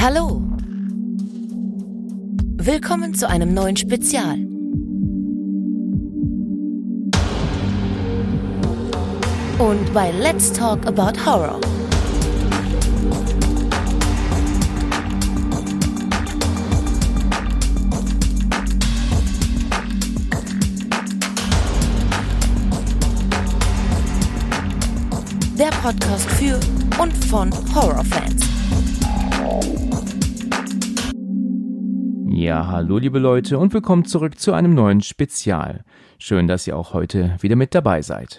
Hallo! Willkommen zu einem neuen Spezial. Und bei Let's Talk About Horror. Der Podcast für und von Horrorfans. Ja, hallo liebe Leute und willkommen zurück zu einem neuen Spezial. Schön, dass ihr auch heute wieder mit dabei seid.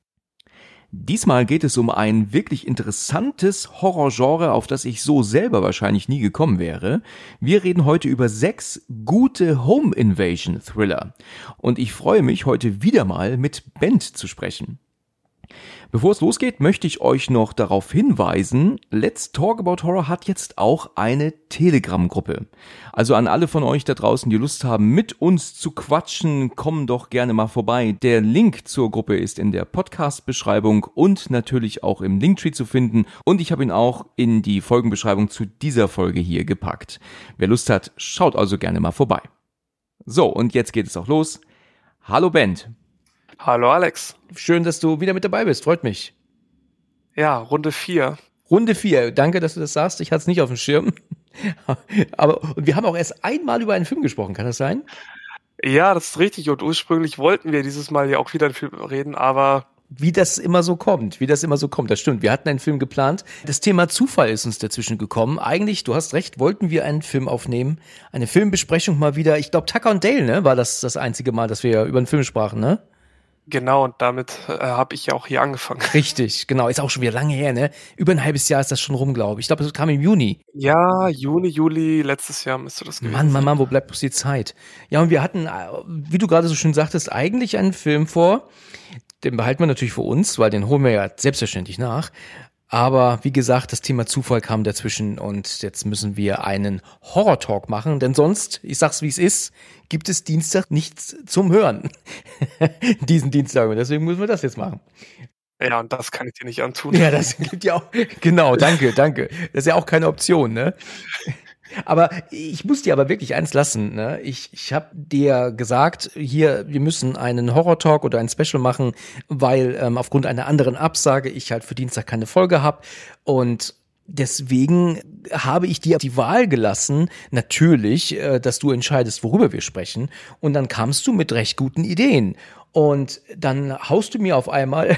Diesmal geht es um ein wirklich interessantes Horrorgenre, auf das ich so selber wahrscheinlich nie gekommen wäre. Wir reden heute über 6 gute Home-Invasion-Thriller. Und ich freue mich, heute wieder mal mit Bent zu sprechen. Bevor es losgeht, möchte ich euch noch darauf hinweisen, Let's Talk About Horror hat jetzt auch eine Telegram-Gruppe. Also an alle von euch da draußen, die Lust haben, mit uns zu quatschen, kommen doch gerne mal vorbei. Der Link zur Gruppe ist in der Podcast-Beschreibung und natürlich auch im Linktree zu finden. Und ich habe ihn auch in die Folgenbeschreibung zu dieser Folge hier gepackt. Wer Lust hat, schaut also gerne mal vorbei. So, und jetzt geht es auch los. Hallo Bent. Hallo Alex. Schön, dass du wieder mit dabei bist, freut mich. Ja, Runde 4. Runde 4, danke, dass du das sagst, ich hatte es nicht auf dem Schirm. Aber und wir haben auch erst einmal über einen Film gesprochen, kann das sein? Ja, das ist richtig und ursprünglich wollten wir dieses Mal ja auch wieder einen Film reden, aber... Wie das immer so kommt, das stimmt. Wir hatten einen Film geplant. Das Thema Zufall ist uns dazwischen gekommen. Eigentlich, du hast recht, wollten wir einen Film aufnehmen. Eine Filmbesprechung mal wieder. Ich glaube, Tucker und Dale, ne, war das einzige Mal, dass wir über einen Film sprachen, ne? Genau, und damit habe ich ja auch hier angefangen. Richtig, genau. Ist auch schon wieder lange her, ne? Über ein halbes Jahr ist das schon rum, glaube ich. Ich glaube, das kam im Juni. Ja, Juni, Juli, letztes Jahr müsste das gewesen sein. Mann, wo bleibt bloß die Zeit? Ja, und wir hatten, wie du gerade so schön sagtest, eigentlich einen Film vor. Den behalten wir natürlich für uns, weil den holen wir ja selbstverständlich nach. Aber wie gesagt, das Thema Zufall kam dazwischen und jetzt müssen wir einen Horror-Talk machen, denn sonst, ich sag's wie es ist, gibt es Dienstag nichts zum Hören. Diesen Dienstag und deswegen müssen wir das jetzt machen. Ja, und das kann ich dir nicht antun. Ja, das gibt ja auch, genau, danke. Das ist ja auch keine Option, ne? Aber ich muss dir aber wirklich eins lassen, ne? Ich habe dir gesagt, hier, wir müssen einen Horror-Talk oder ein Special machen, weil aufgrund einer anderen Absage ich halt für Dienstag keine Folge habe und deswegen habe ich dir die Wahl gelassen, natürlich, dass du entscheidest, worüber wir sprechen und dann kamst du mit recht guten Ideen. Und dann haust du mir auf einmal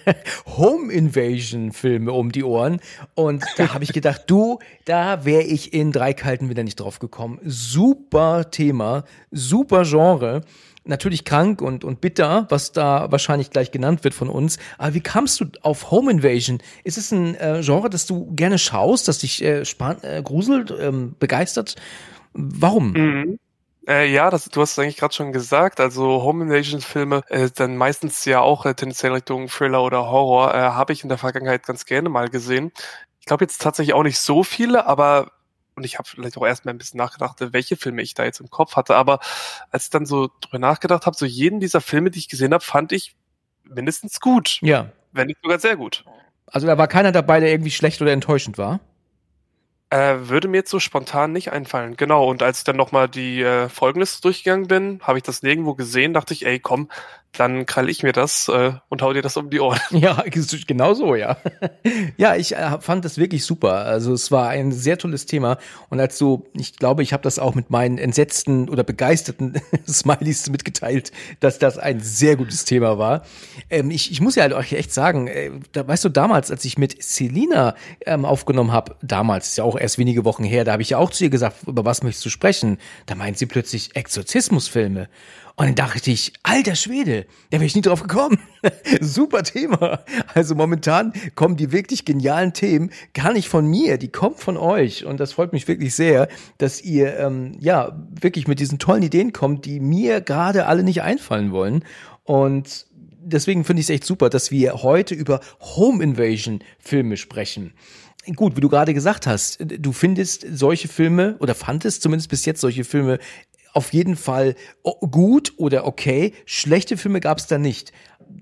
Home-Invasion-Filme um die Ohren. Und da habe ich gedacht, da wäre ich in 3 Kalten wieder nicht drauf gekommen. Super Thema, super Genre. Natürlich krank und bitter, was da wahrscheinlich gleich genannt wird von uns. Aber wie kamst du auf Home-Invasion? Ist es ein Genre, das du gerne schaust, das dich gruselt, begeistert? Warum? Mhm. Ja, du hast es eigentlich gerade schon gesagt, also Home Invasion-Filme, dann meistens ja auch tendenziell Richtung Thriller oder Horror, habe ich in der Vergangenheit ganz gerne mal gesehen. Ich glaube jetzt tatsächlich auch nicht so viele, aber, und ich habe vielleicht auch erstmal ein bisschen nachgedacht, welche Filme ich da jetzt im Kopf hatte, aber als ich dann so drüber nachgedacht habe, so jeden dieser Filme, die ich gesehen habe, fand ich mindestens gut. Ja. Wenn nicht sogar sehr gut. Also da war keiner dabei, der irgendwie schlecht oder enttäuschend war? Würde mir jetzt so spontan nicht einfallen. Genau, und als ich dann nochmal die Folgenliste durchgegangen bin, habe ich das nirgendwo gesehen, dachte ich, ey, komm, dann krall ich mir das und hau dir das um die Ohren. Ja, genau so, ja. Ja, ich fand das wirklich super. Also es war ein sehr tolles Thema. Und ich glaube, ich habe das auch mit meinen entsetzten oder begeisterten Smileys mitgeteilt, dass das ein sehr gutes Thema war. Ich muss ja halt euch echt sagen, weißt du, damals, als ich mit Selina aufgenommen habe, damals, ist ja auch erst wenige Wochen her, da habe ich ja auch zu ihr gesagt, über was möchtest du sprechen? Da meint sie plötzlich Exorzismusfilme. Und dann dachte ich, alter Schwede, da wäre ich nie drauf gekommen. Super Thema. Also momentan kommen die wirklich genialen Themen gar nicht von mir, die kommen von euch. Und das freut mich wirklich sehr, dass ihr wirklich mit diesen tollen Ideen kommt, die mir gerade alle nicht einfallen wollen. Und deswegen finde ich es echt super, dass wir heute über Home Invasion Filme sprechen. Gut, wie du gerade gesagt hast, du findest solche Filme oder fandest zumindest bis jetzt solche Filme auf jeden Fall gut oder okay. Schlechte Filme gab es da nicht.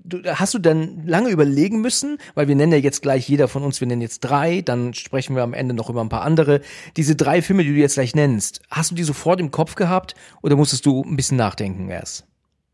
hast du dann lange überlegen müssen, weil wir nennen ja jetzt gleich jeder von uns, wir nennen jetzt 3, dann sprechen wir am Ende noch über ein paar andere. Diese 3 Filme, die du jetzt gleich nennst, hast du die sofort im Kopf gehabt oder musstest du ein bisschen nachdenken erst?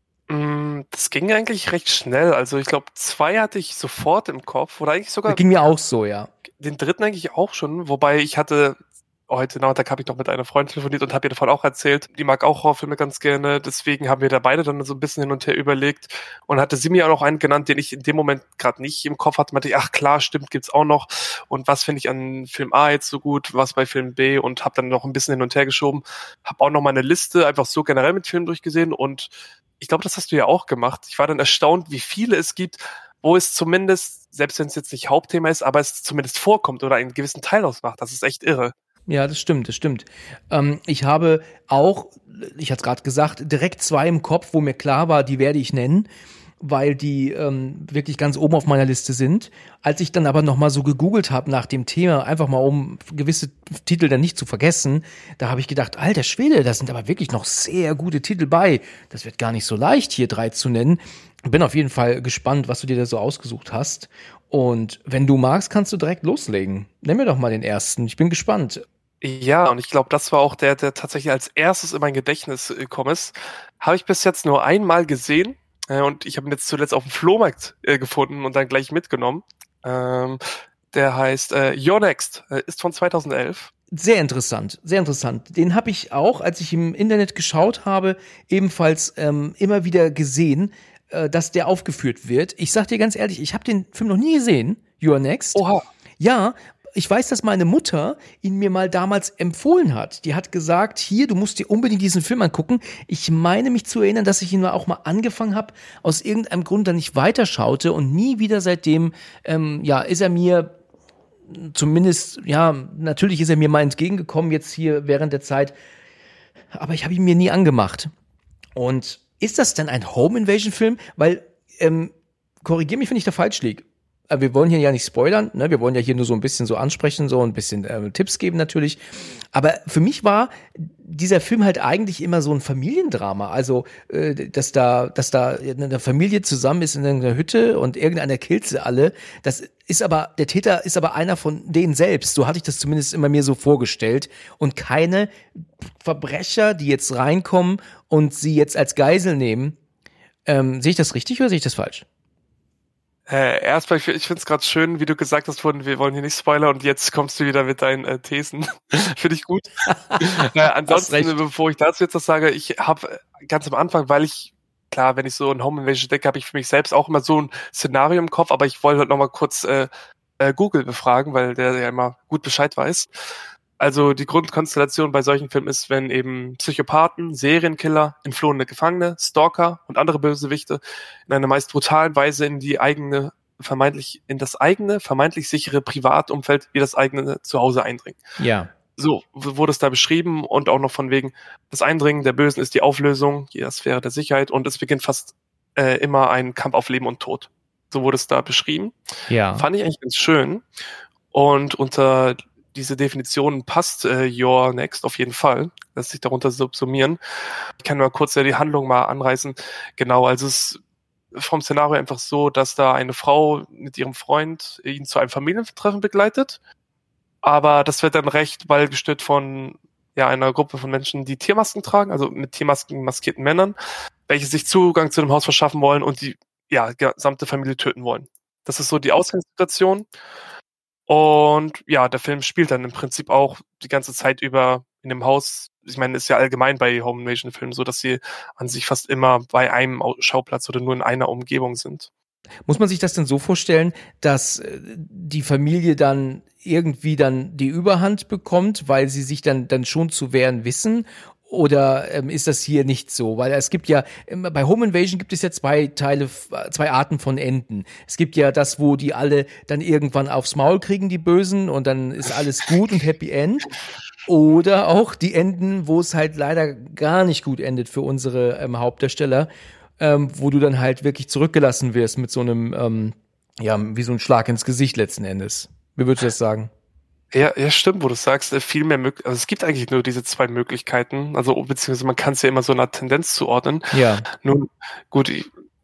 Das ging eigentlich recht schnell. Also ich glaube, 2 hatte ich sofort im Kopf oder eigentlich sogar Das ging mir auch so, ja. den dritten eigentlich auch schon, wobei ich hatte heute Nachmittag habe ich noch mit einer Freundin telefoniert und habe ihr davon auch erzählt. Die mag auch Horrorfilme ganz gerne, deswegen haben wir da beide dann so ein bisschen hin und her überlegt und hatte sie mir auch noch einen genannt, den ich in dem Moment gerade nicht im Kopf hatte. Meinte ich, ach klar, stimmt, gibt's auch noch. Und was finde ich an Film A jetzt so gut, was bei Film B, und habe dann noch ein bisschen hin und her geschoben. Habe auch noch mal eine Liste einfach so generell mit Filmen durchgesehen und ich glaube, das hast du ja auch gemacht. Ich war dann erstaunt, wie viele es gibt, wo es zumindest, selbst wenn es jetzt nicht Hauptthema ist, aber es zumindest vorkommt oder einen gewissen Teil ausmacht. Das ist echt irre. Ja, das stimmt, das stimmt. Ich habe auch, ich hatte es gerade gesagt, direkt 2 im Kopf, wo mir klar war, die werde ich nennen, weil die wirklich ganz oben auf meiner Liste sind. Als ich dann aber noch mal so gegoogelt habe nach dem Thema, einfach mal um gewisse Titel dann nicht zu vergessen, da habe ich gedacht, alter Schwede, da sind aber wirklich noch sehr gute Titel bei. Das wird gar nicht so leicht, hier 3 zu nennen. Bin auf jeden Fall gespannt, was du dir da so ausgesucht hast. Und wenn du magst, kannst du direkt loslegen. Nenn mir doch mal den ersten. Ich bin gespannt. Ja, und ich glaube, das war auch der tatsächlich als erstes in mein Gedächtnis gekommen ist. Habe ich bis jetzt nur einmal gesehen und ich habe ihn jetzt zuletzt auf dem Flohmarkt gefunden und dann gleich mitgenommen. Der heißt You're Next, ist von 2011. Sehr interessant, sehr interessant. Den habe ich auch, als ich im Internet geschaut habe, ebenfalls immer wieder gesehen, dass der aufgeführt wird. Ich sag dir ganz ehrlich, ich habe den Film noch nie gesehen, You're Next. Oha. Ja, ich weiß, dass meine Mutter ihn mir mal damals empfohlen hat. Die hat gesagt, hier, du musst dir unbedingt diesen Film angucken. Ich meine mich zu erinnern, dass ich ihn auch mal angefangen habe, aus irgendeinem Grund dann nicht weiterschaute und nie wieder seitdem, ist er mir zumindest, ja, natürlich ist er mir mal entgegengekommen jetzt hier während der Zeit, aber ich habe ihn mir nie angemacht. Und ist das denn ein Home Invasion Film? Weil, korrigier mich, wenn ich da falsch liege. Wir wollen hier ja nicht spoilern, ne? Wir wollen ja hier nur so ein bisschen so ansprechen, so ein bisschen Tipps geben natürlich. Aber für mich war dieser Film halt eigentlich immer so ein Familiendrama. Also, dass da eine Familie zusammen ist in einer Hütte und irgendeiner killt sie alle. Der Täter ist aber einer von denen selbst. So hatte ich das zumindest immer mir so vorgestellt. Und keine Verbrecher, die jetzt reinkommen und sie jetzt als Geisel nehmen. Sehe ich das richtig oder sehe ich das falsch? Erstmal, ich finde es gerade schön, wie du gesagt hast, wir wollen hier nicht spoilern und jetzt kommst du wieder mit deinen Thesen. Finde ich gut. Ansonsten, bevor ich dazu jetzt was sage, ich habe ganz am Anfang, weil ich, klar, wenn ich so ein Home Invasion denke, habe ich für mich selbst auch immer so ein Szenario im Kopf, aber ich wollte heute noch mal kurz Google befragen, weil der ja immer gut Bescheid weiß. Also die Grundkonstellation bei solchen Filmen ist, wenn eben Psychopathen, Serienkiller, entflohene Gefangene, Stalker und andere Bösewichte in einer meist brutalen Weise in das eigene, vermeintlich sichere Privatumfeld wie das eigene Zuhause eindringen. Ja. So wurde es da beschrieben und auch noch von wegen, das Eindringen der Bösen ist die Auflösung jeder Sphäre der Sicherheit und es beginnt fast immer ein Kampf auf Leben und Tod. So wurde es da beschrieben. Ja. Fand ich eigentlich ganz schön. Und unter diese Definition passt You're Next auf jeden Fall. Lässt sich darunter subsumieren. Ich kann mal kurz die Handlung mal anreißen. Genau, also es ist vom Szenario einfach so, dass da eine Frau mit ihrem Freund ihn zu einem Familientreffen begleitet. Aber das wird dann recht bald gestört von einer Gruppe von Menschen, die Tiermasken tragen, also mit Tiermasken maskierten Männern, welche sich Zugang zu dem Haus verschaffen wollen und die gesamte Familie töten wollen. Das ist so die Ausgangssituation. Und ja, der Film spielt dann im Prinzip auch die ganze Zeit über in dem Haus. Ich meine, ist ja allgemein bei Home Invasion Filmen so, dass sie an sich fast immer bei einem Schauplatz oder nur in einer Umgebung sind. Muss man sich das denn so vorstellen, dass die Familie dann irgendwie dann die Überhand bekommt, weil sie sich dann schon zu wehren wissen? Oder ist das hier nicht so? Weil es gibt ja, bei Home Invasion gibt es ja zwei Arten von Enden. Es gibt ja das, wo die alle dann irgendwann aufs Maul kriegen, die Bösen, und dann ist alles gut und Happy End. Oder auch die Enden, wo es halt leider gar nicht gut endet für unsere Hauptdarsteller, wo du dann halt wirklich zurückgelassen wirst mit so einem, wie so ein Schlag ins Gesicht letzten Endes. Wie würdest du das sagen? Ja, stimmt, wo du sagst, viel mehr also es gibt eigentlich nur diese 2 Möglichkeiten, also beziehungsweise man kann es ja immer so einer Tendenz zuordnen. Ja. Nun, gut,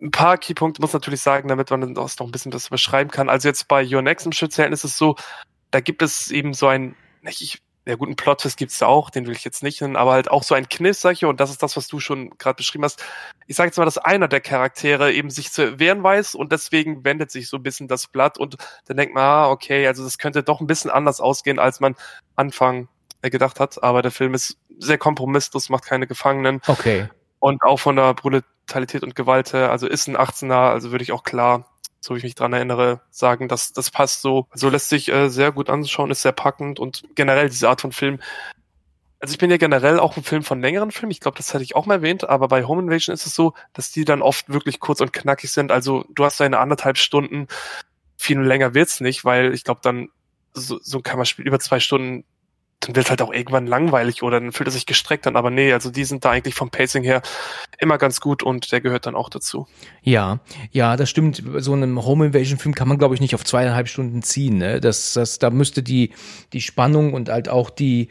ein paar Keypunkte muss natürlich sagen, damit man das noch ein bisschen besser beschreiben kann. Also jetzt bei Your Next im Speziellen ist es so, da gibt es eben so ein, ja gut, einen Plot-Twist gibt's da auch, den will ich jetzt nicht nennen, aber halt auch so ein Kniff, sag ich, und das ist das, was du schon gerade beschrieben hast. Ich sage jetzt mal, dass einer der Charaktere eben sich zu wehren weiß und deswegen wendet sich so ein bisschen das Blatt und dann denkt man, okay, also das könnte doch ein bisschen anders ausgehen, als man Anfang gedacht hat, aber der Film ist sehr kompromisslos, macht keine Gefangenen. Okay. Und auch von der Brutalität und Gewalt her, also ist ein 18er, also würde ich auch klar, so wie ich mich dran erinnere, sagen, dass das passt so. So lässt sich sehr gut anschauen, ist sehr packend und generell diese Art von Film. Also ich bin ja generell auch ein Film von längeren Filmen, ich glaube, das hatte ich auch mal erwähnt, aber bei Home Invasion ist es so, dass die dann oft wirklich kurz und knackig sind. Also du hast deine 1,5 Stunden, viel länger wird's nicht, weil ich glaube dann, so kann man spielen über 2 Stunden, dann wird halt auch irgendwann langweilig oder dann fühlt er sich gestreckt an, aber nee, also die sind da eigentlich vom Pacing her immer ganz gut und der gehört dann auch dazu. Ja, das stimmt. So einen Home Invasion Film kann man, glaube ich, nicht auf 2,5 Stunden ziehen, ne? Da müsste die Spannung und halt auch die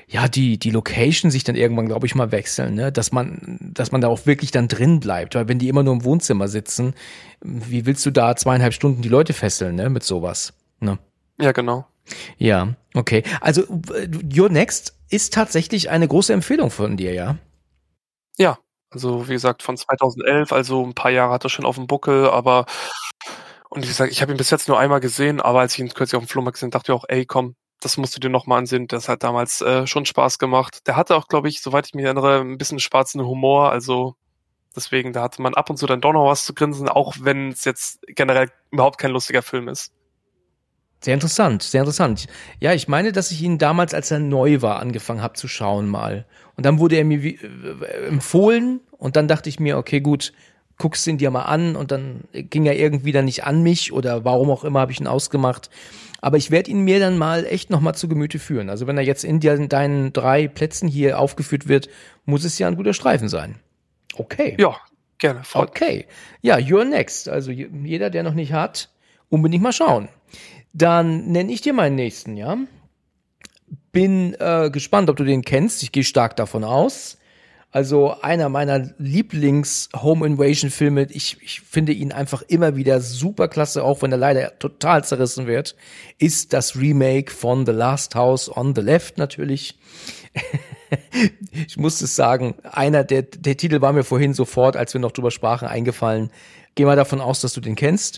Location sich dann irgendwann, glaube ich, mal wechseln, ne? Dass man da auch wirklich dann drin bleibt, weil wenn die immer nur im Wohnzimmer sitzen, wie willst du da 2,5 Stunden die Leute fesseln, ne? Mit sowas, ne? Ja, genau. Ja, okay. Also Your Next ist tatsächlich eine große Empfehlung von dir, ja? Ja, also wie gesagt von 2011, also ein paar Jahre hat er schon auf dem Buckel, aber und wie gesagt, ich habe ihn bis jetzt nur einmal gesehen, aber als ich ihn kürzlich auf dem Flohmarkt gesehen, dachte ich auch, ey, komm, das musst du dir nochmal ansehen. Das hat damals schon Spaß gemacht. Der hatte auch, glaube ich, soweit ich mich erinnere, ein bisschen schwarzen Humor, also deswegen, da hatte man ab und zu dann doch noch was zu grinsen, auch wenn es jetzt generell überhaupt kein lustiger Film ist. Sehr interessant, sehr interessant. Ja, ich meine, dass ich ihn damals, als er neu war, angefangen habe zu schauen mal. Und dann wurde er mir empfohlen und dann dachte ich mir, okay, gut, guckst ihn dir mal an und dann ging er irgendwie dann nicht an mich oder warum auch immer habe ich ihn ausgemacht. Aber ich werde ihn mir dann mal echt noch mal zu Gemüte führen. Also wenn er jetzt in deinen 3 Plätzen hier aufgeführt wird, muss es ja ein guter Streifen sein. Okay. Ja, gerne. Okay. Ja, You're Next. Also jeder, der noch nicht hat, unbedingt mal schauen. Dann nenne ich dir meinen nächsten, ja. Bin gespannt, ob du den kennst. Ich gehe stark davon aus. Also einer meiner Lieblings-Home-Invasion-Filme. Ich finde ihn einfach immer wieder super klasse, auch wenn er leider total zerrissen wird, ist das Remake von The Last House on the Left natürlich. Ich muss es sagen, der Titel war mir vorhin sofort, als wir noch drüber sprachen, eingefallen. Geh mal davon aus, dass du den kennst.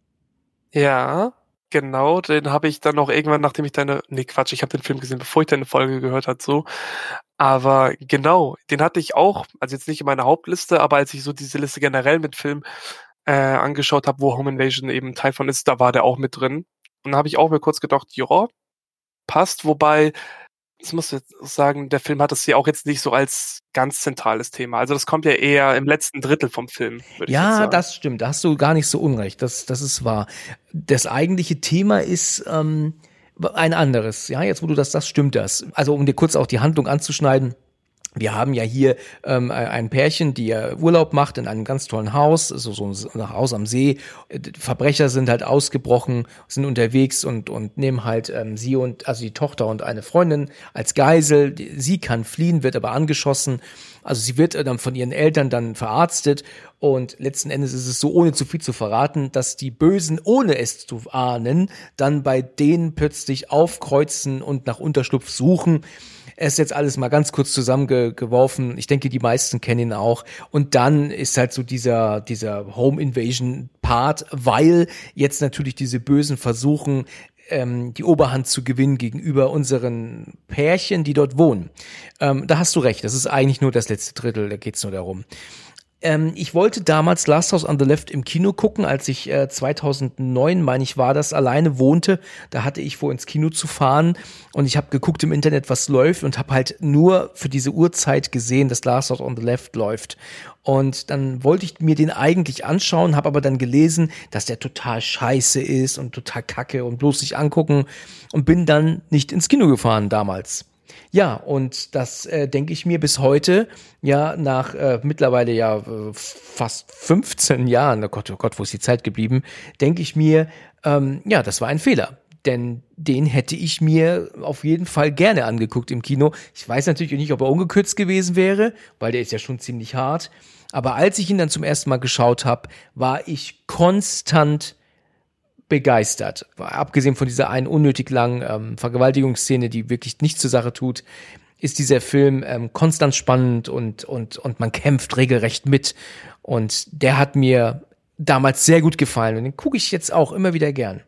Ja, genau, den habe ich dann noch irgendwann, nachdem ich ich habe den Film gesehen, bevor ich deine Folge gehört habe, so. Aber genau, den hatte ich auch, also jetzt nicht in meiner Hauptliste, aber als ich so diese Liste generell mit Filmen angeschaut habe, wo Home Invasion eben Teil von ist, da war der auch mit drin. Und da habe ich auch mir kurz gedacht, ja, passt, wobei, das muss ich jetzt sagen, der Film hat das hier auch jetzt nicht so als ganz zentrales Thema. Also das kommt ja eher im letzten Drittel vom Film, würde ich jetzt sagen. Ja, das stimmt. Da hast du gar nicht so unrecht. Das ist wahr. Das eigentliche Thema ist ein anderes. Ja, jetzt wo du das stimmt das. Also um dir kurz auch die Handlung anzuschneiden. Wir haben ja hier ein Pärchen, die ja Urlaub macht in einem ganz tollen Haus, so ein Haus am See. Verbrecher sind halt ausgebrochen, sind unterwegs und nehmen halt also die Tochter und eine Freundin als Geisel. Sie kann fliehen, wird aber angeschossen. Also sie wird dann von ihren Eltern dann verarztet und letzten Endes ist es so, ohne zu viel zu verraten, dass die Bösen, ohne es zu ahnen, dann bei denen plötzlich aufkreuzen und nach Unterschlupf suchen. Er ist jetzt alles mal ganz kurz zusammengeworfen. Ich denke, die meisten kennen ihn auch. Und dann ist halt so dieser Home Invasion Part, weil jetzt natürlich diese Bösen versuchen, die Oberhand zu gewinnen gegenüber unseren Pärchen, die dort wohnen. Da hast du recht. Das ist eigentlich nur das letzte Drittel. Da geht's nur darum. Ich wollte damals Last House on the Left im Kino gucken, als ich 2009, meine ich, war das, alleine wohnte. Da hatte ich vor, ins Kino zu fahren und ich habe geguckt im Internet, was läuft und habe halt nur für diese Uhrzeit gesehen, dass Last House on the Left läuft. Und dann wollte ich mir den eigentlich anschauen, habe aber dann gelesen, dass der total scheiße ist und total kacke und bloß sich angucken und bin dann nicht ins Kino gefahren damals. Ja, und das denke ich mir bis heute, ja, nach mittlerweile ja fast 15 Jahren, oh Gott, wo ist die Zeit geblieben, denke ich mir, ja, das war ein Fehler. Denn den hätte ich mir auf jeden Fall gerne angeguckt im Kino. Ich weiß natürlich nicht, ob er ungekürzt gewesen wäre, weil der ist ja schon ziemlich hart. Aber als ich ihn dann zum ersten Mal geschaut habe, war ich konstant begeistert. Abgesehen von dieser einen unnötig langen Vergewaltigungsszene, die wirklich nichts zur Sache tut, ist dieser Film konstant spannend und man kämpft regelrecht mit. Und der hat mir damals sehr gut gefallen und den gucke ich jetzt auch immer wieder gern.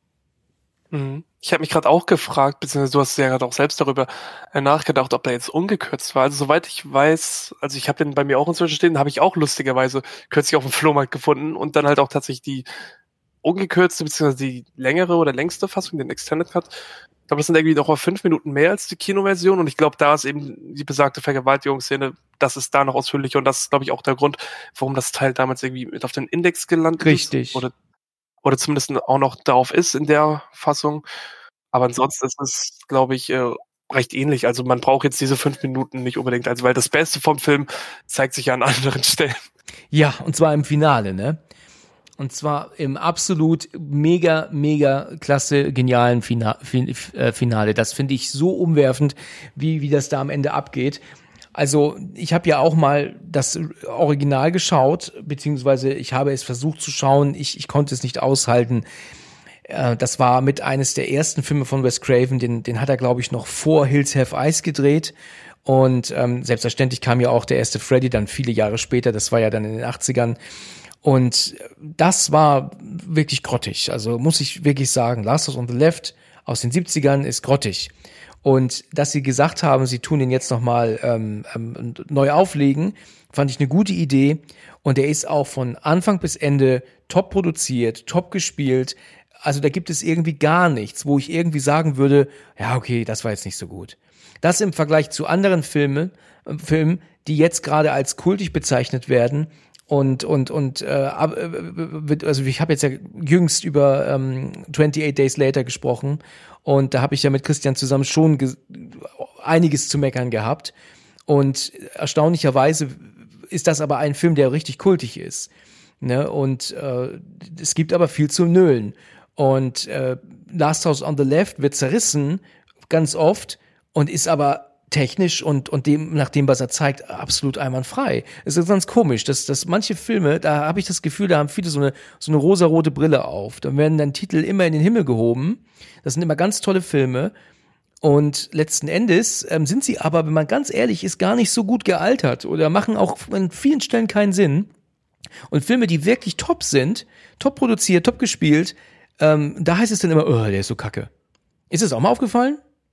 Ich habe mich gerade auch gefragt, beziehungsweise du hast ja gerade auch selbst darüber nachgedacht, ob der jetzt ungekürzt war. Also soweit ich weiß, also ich habe den bei mir auch inzwischen stehen, habe ich auch lustigerweise kürzlich auf dem Flohmarkt gefunden und dann halt auch tatsächlich die ungekürzte, beziehungsweise die längere oder längste Fassung, den Extended Cut. Ich glaube, das sind irgendwie noch mal 5 Minuten mehr als die Kinoversion und ich glaube, da ist eben die besagte Vergewaltigungsszene, das ist da noch ausführlicher und das ist, glaube ich, auch der Grund, warum das Teil damals irgendwie mit auf den Index gelandet Richtig. ist. Oder zumindest auch noch darauf ist in der Fassung. Aber ansonsten ist es, glaube ich, recht ähnlich. Also man braucht jetzt diese 5 Minuten nicht unbedingt, also weil das Beste vom Film zeigt sich ja an anderen Stellen. Ja, und zwar im Finale, ne? Und zwar im absolut mega klasse, genialen Finale. Das finde ich so umwerfend, wie das da am Ende abgeht. Also ich habe ja auch mal das Original geschaut, beziehungsweise ich habe es versucht zu schauen. Ich konnte es nicht aushalten. Das war mit eines der ersten Filme von Wes Craven. Den hat er, glaube ich, noch vor Hills Have Eyes gedreht. Und selbstverständlich kam ja auch der erste Freddy dann viele Jahre später. Das war ja dann in den 80ern. Und das war wirklich grottig. Also muss ich wirklich sagen, Last House on the Left aus den 70ern ist grottig. Und dass sie gesagt haben, sie tun den jetzt nochmal neu auflegen, fand ich eine gute Idee. Und der ist auch von Anfang bis Ende top produziert, top gespielt. Also da gibt es irgendwie gar nichts, wo ich irgendwie sagen würde, ja okay, das war jetzt nicht so gut. Das im Vergleich zu anderen Filmen, die jetzt gerade als kultig bezeichnet werden. Also ich habe jetzt ja jüngst über 28 Days Later gesprochen und da habe ich ja mit Christian zusammen schon einiges zu meckern gehabt und erstaunlicherweise ist das aber ein Film, der richtig kultig ist, ne? Und es gibt aber viel zu nölen und Last House on the Left wird zerrissen ganz oft und ist aber technisch und nach dem, was er zeigt, absolut einwandfrei. Es ist ganz komisch, dass manche Filme, da habe ich das Gefühl, da haben viele so eine rosarote Brille auf. Da werden dann Titel immer in den Himmel gehoben. Das sind immer ganz tolle Filme. Und letzten Endes sind sie aber, wenn man ganz ehrlich ist, gar nicht so gut gealtert oder machen auch an vielen Stellen keinen Sinn. Und Filme, die wirklich top sind, top produziert, top gespielt, da heißt es dann immer, oh, der ist so kacke. Ist es auch mal aufgefallen?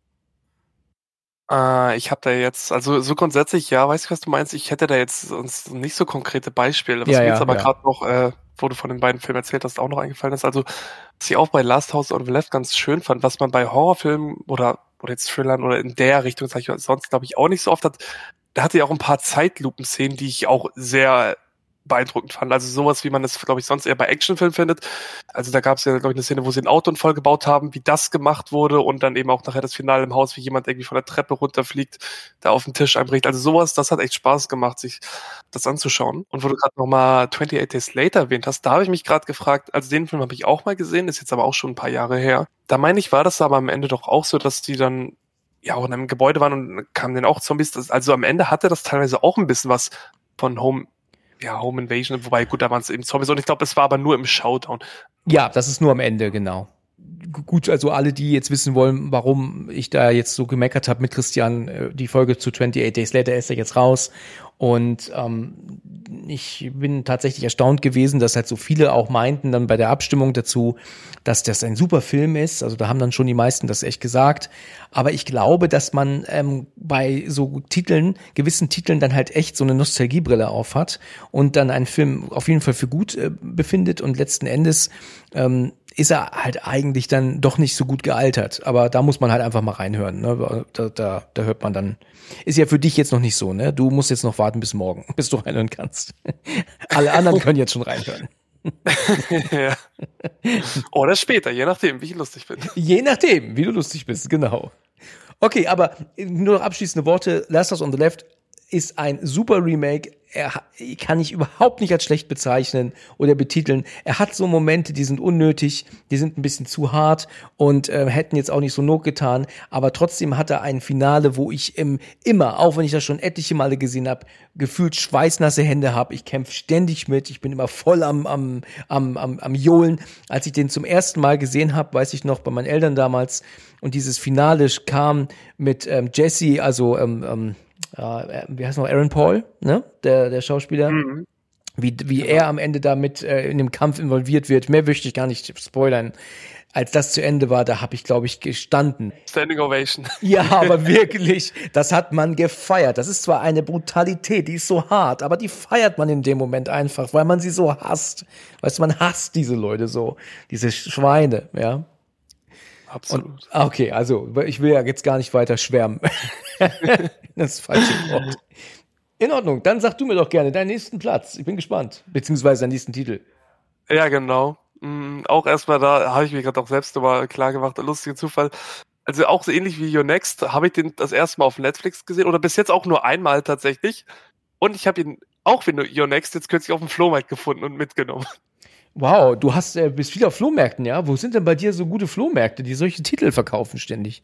Ich habe da jetzt, also so grundsätzlich, ja, weißt du, was du meinst? Ich hätte da jetzt sonst nicht so konkrete Beispiele. Was mir jetzt aber gerade noch, wo du von den beiden Filmen erzählt hast, auch noch eingefallen ist. Also, was ich auch bei Last House on the Left ganz schön fand, was man bei Horrorfilmen oder jetzt Thrillern oder in der Richtung, sag ich mal, sonst glaube ich auch nicht so oft hat, da hatte ja auch ein paar Zeitlupenszenen, die ich auch sehr beeindruckend fand. Also sowas, wie man das, glaube ich, sonst eher bei Actionfilmen findet. Also da gab es ja, glaube ich, eine Szene, wo sie einen Autounfall gebaut haben, wie das gemacht wurde und dann eben auch nachher das Finale im Haus, wie jemand irgendwie von der Treppe runterfliegt, da auf den Tisch einbricht. Also sowas, das hat echt Spaß gemacht, sich das anzuschauen. Und wo du gerade nochmal 28 Days Later erwähnt hast, da habe ich mich gerade gefragt, also den Film habe ich auch mal gesehen, ist jetzt aber auch schon ein paar Jahre her. Da meine ich, war das aber am Ende doch auch so, dass die dann ja auch in einem Gebäude waren und kamen dann auch Zombies. Also am Ende hatte das teilweise auch ein bisschen was von Home Invasion, wobei, gut, da waren es eben Zombies und ich glaube, es war aber nur im Showdown. Ja, das ist nur am Ende, genau. Gut, also alle, die jetzt wissen wollen, warum ich da jetzt so gemeckert habe mit Christian, die Folge zu 28 Days Later ist ja jetzt raus und ich bin tatsächlich erstaunt gewesen, dass halt so viele auch meinten dann bei der Abstimmung dazu, dass das ein super Film ist. Also da haben dann schon die meisten das echt gesagt. Aber ich glaube, dass man bei so gewissen Titeln dann halt echt so eine Nostalgiebrille auf hat und dann einen Film auf jeden Fall für gut befindet und letzten Endes ist er halt eigentlich dann doch nicht so gut gealtert. Aber da muss man halt einfach mal reinhören. Ne? Da hört man dann. Ist ja für dich jetzt noch nicht so, ne? Du musst jetzt noch warten bis morgen, bis du reinhören kannst. Alle anderen können jetzt schon reinhören. Ja. Oder später, je nachdem, wie ich lustig bin. Je nachdem, wie du lustig bist, genau. Okay, aber nur noch abschließende Worte. Last House on the Left, ist ein super Remake. Kann ich überhaupt nicht als schlecht bezeichnen oder betiteln. Er hat so Momente, die sind unnötig, die sind ein bisschen zu hart und hätten jetzt auch nicht so Not getan. Aber trotzdem hat er ein Finale, wo ich immer, auch wenn ich das schon etliche Male gesehen habe, gefühlt schweißnasse Hände habe. Ich kämpfe ständig mit. Ich bin immer voll am Johlen. Als ich den zum ersten Mal gesehen habe, weiß ich noch, bei meinen Eltern damals, und dieses Finale kam mit Jesse, also wie heißt noch, Aaron Paul, ne? Der Schauspieler. Mhm. Wie er am Ende damit in dem Kampf involviert wird. Mehr möchte ich gar nicht spoilern. Als das zu Ende war, da habe ich, glaube ich, gestanden. Standing Ovation. Ja, aber wirklich, das hat man gefeiert. Das ist zwar eine Brutalität, die ist so hart, aber die feiert man in dem Moment einfach, weil man sie so hasst. Weißt du, man hasst diese Leute so, diese Schweine, ja. Absolut. Okay, also ich will ja jetzt gar nicht weiter schwärmen. Das ist falsche Wort. In Ordnung, dann sag du mir doch gerne deinen nächsten Platz. Ich bin gespannt. Beziehungsweise deinen nächsten Titel. Ja, genau. Auch erstmal da habe ich mir gerade auch selbst nochmal klar gemacht, ein lustiger Zufall. Also auch so ähnlich wie Your Next habe ich den das erste Mal auf Netflix gesehen oder bis jetzt auch nur einmal tatsächlich. Und ich habe ihn auch wie Your Next jetzt kürzlich auf dem Flohmarkt gefunden und mitgenommen. Wow, du bist viel auf Flohmärkten, ja? Wo sind denn bei dir so gute Flohmärkte, die solche Titel verkaufen ständig?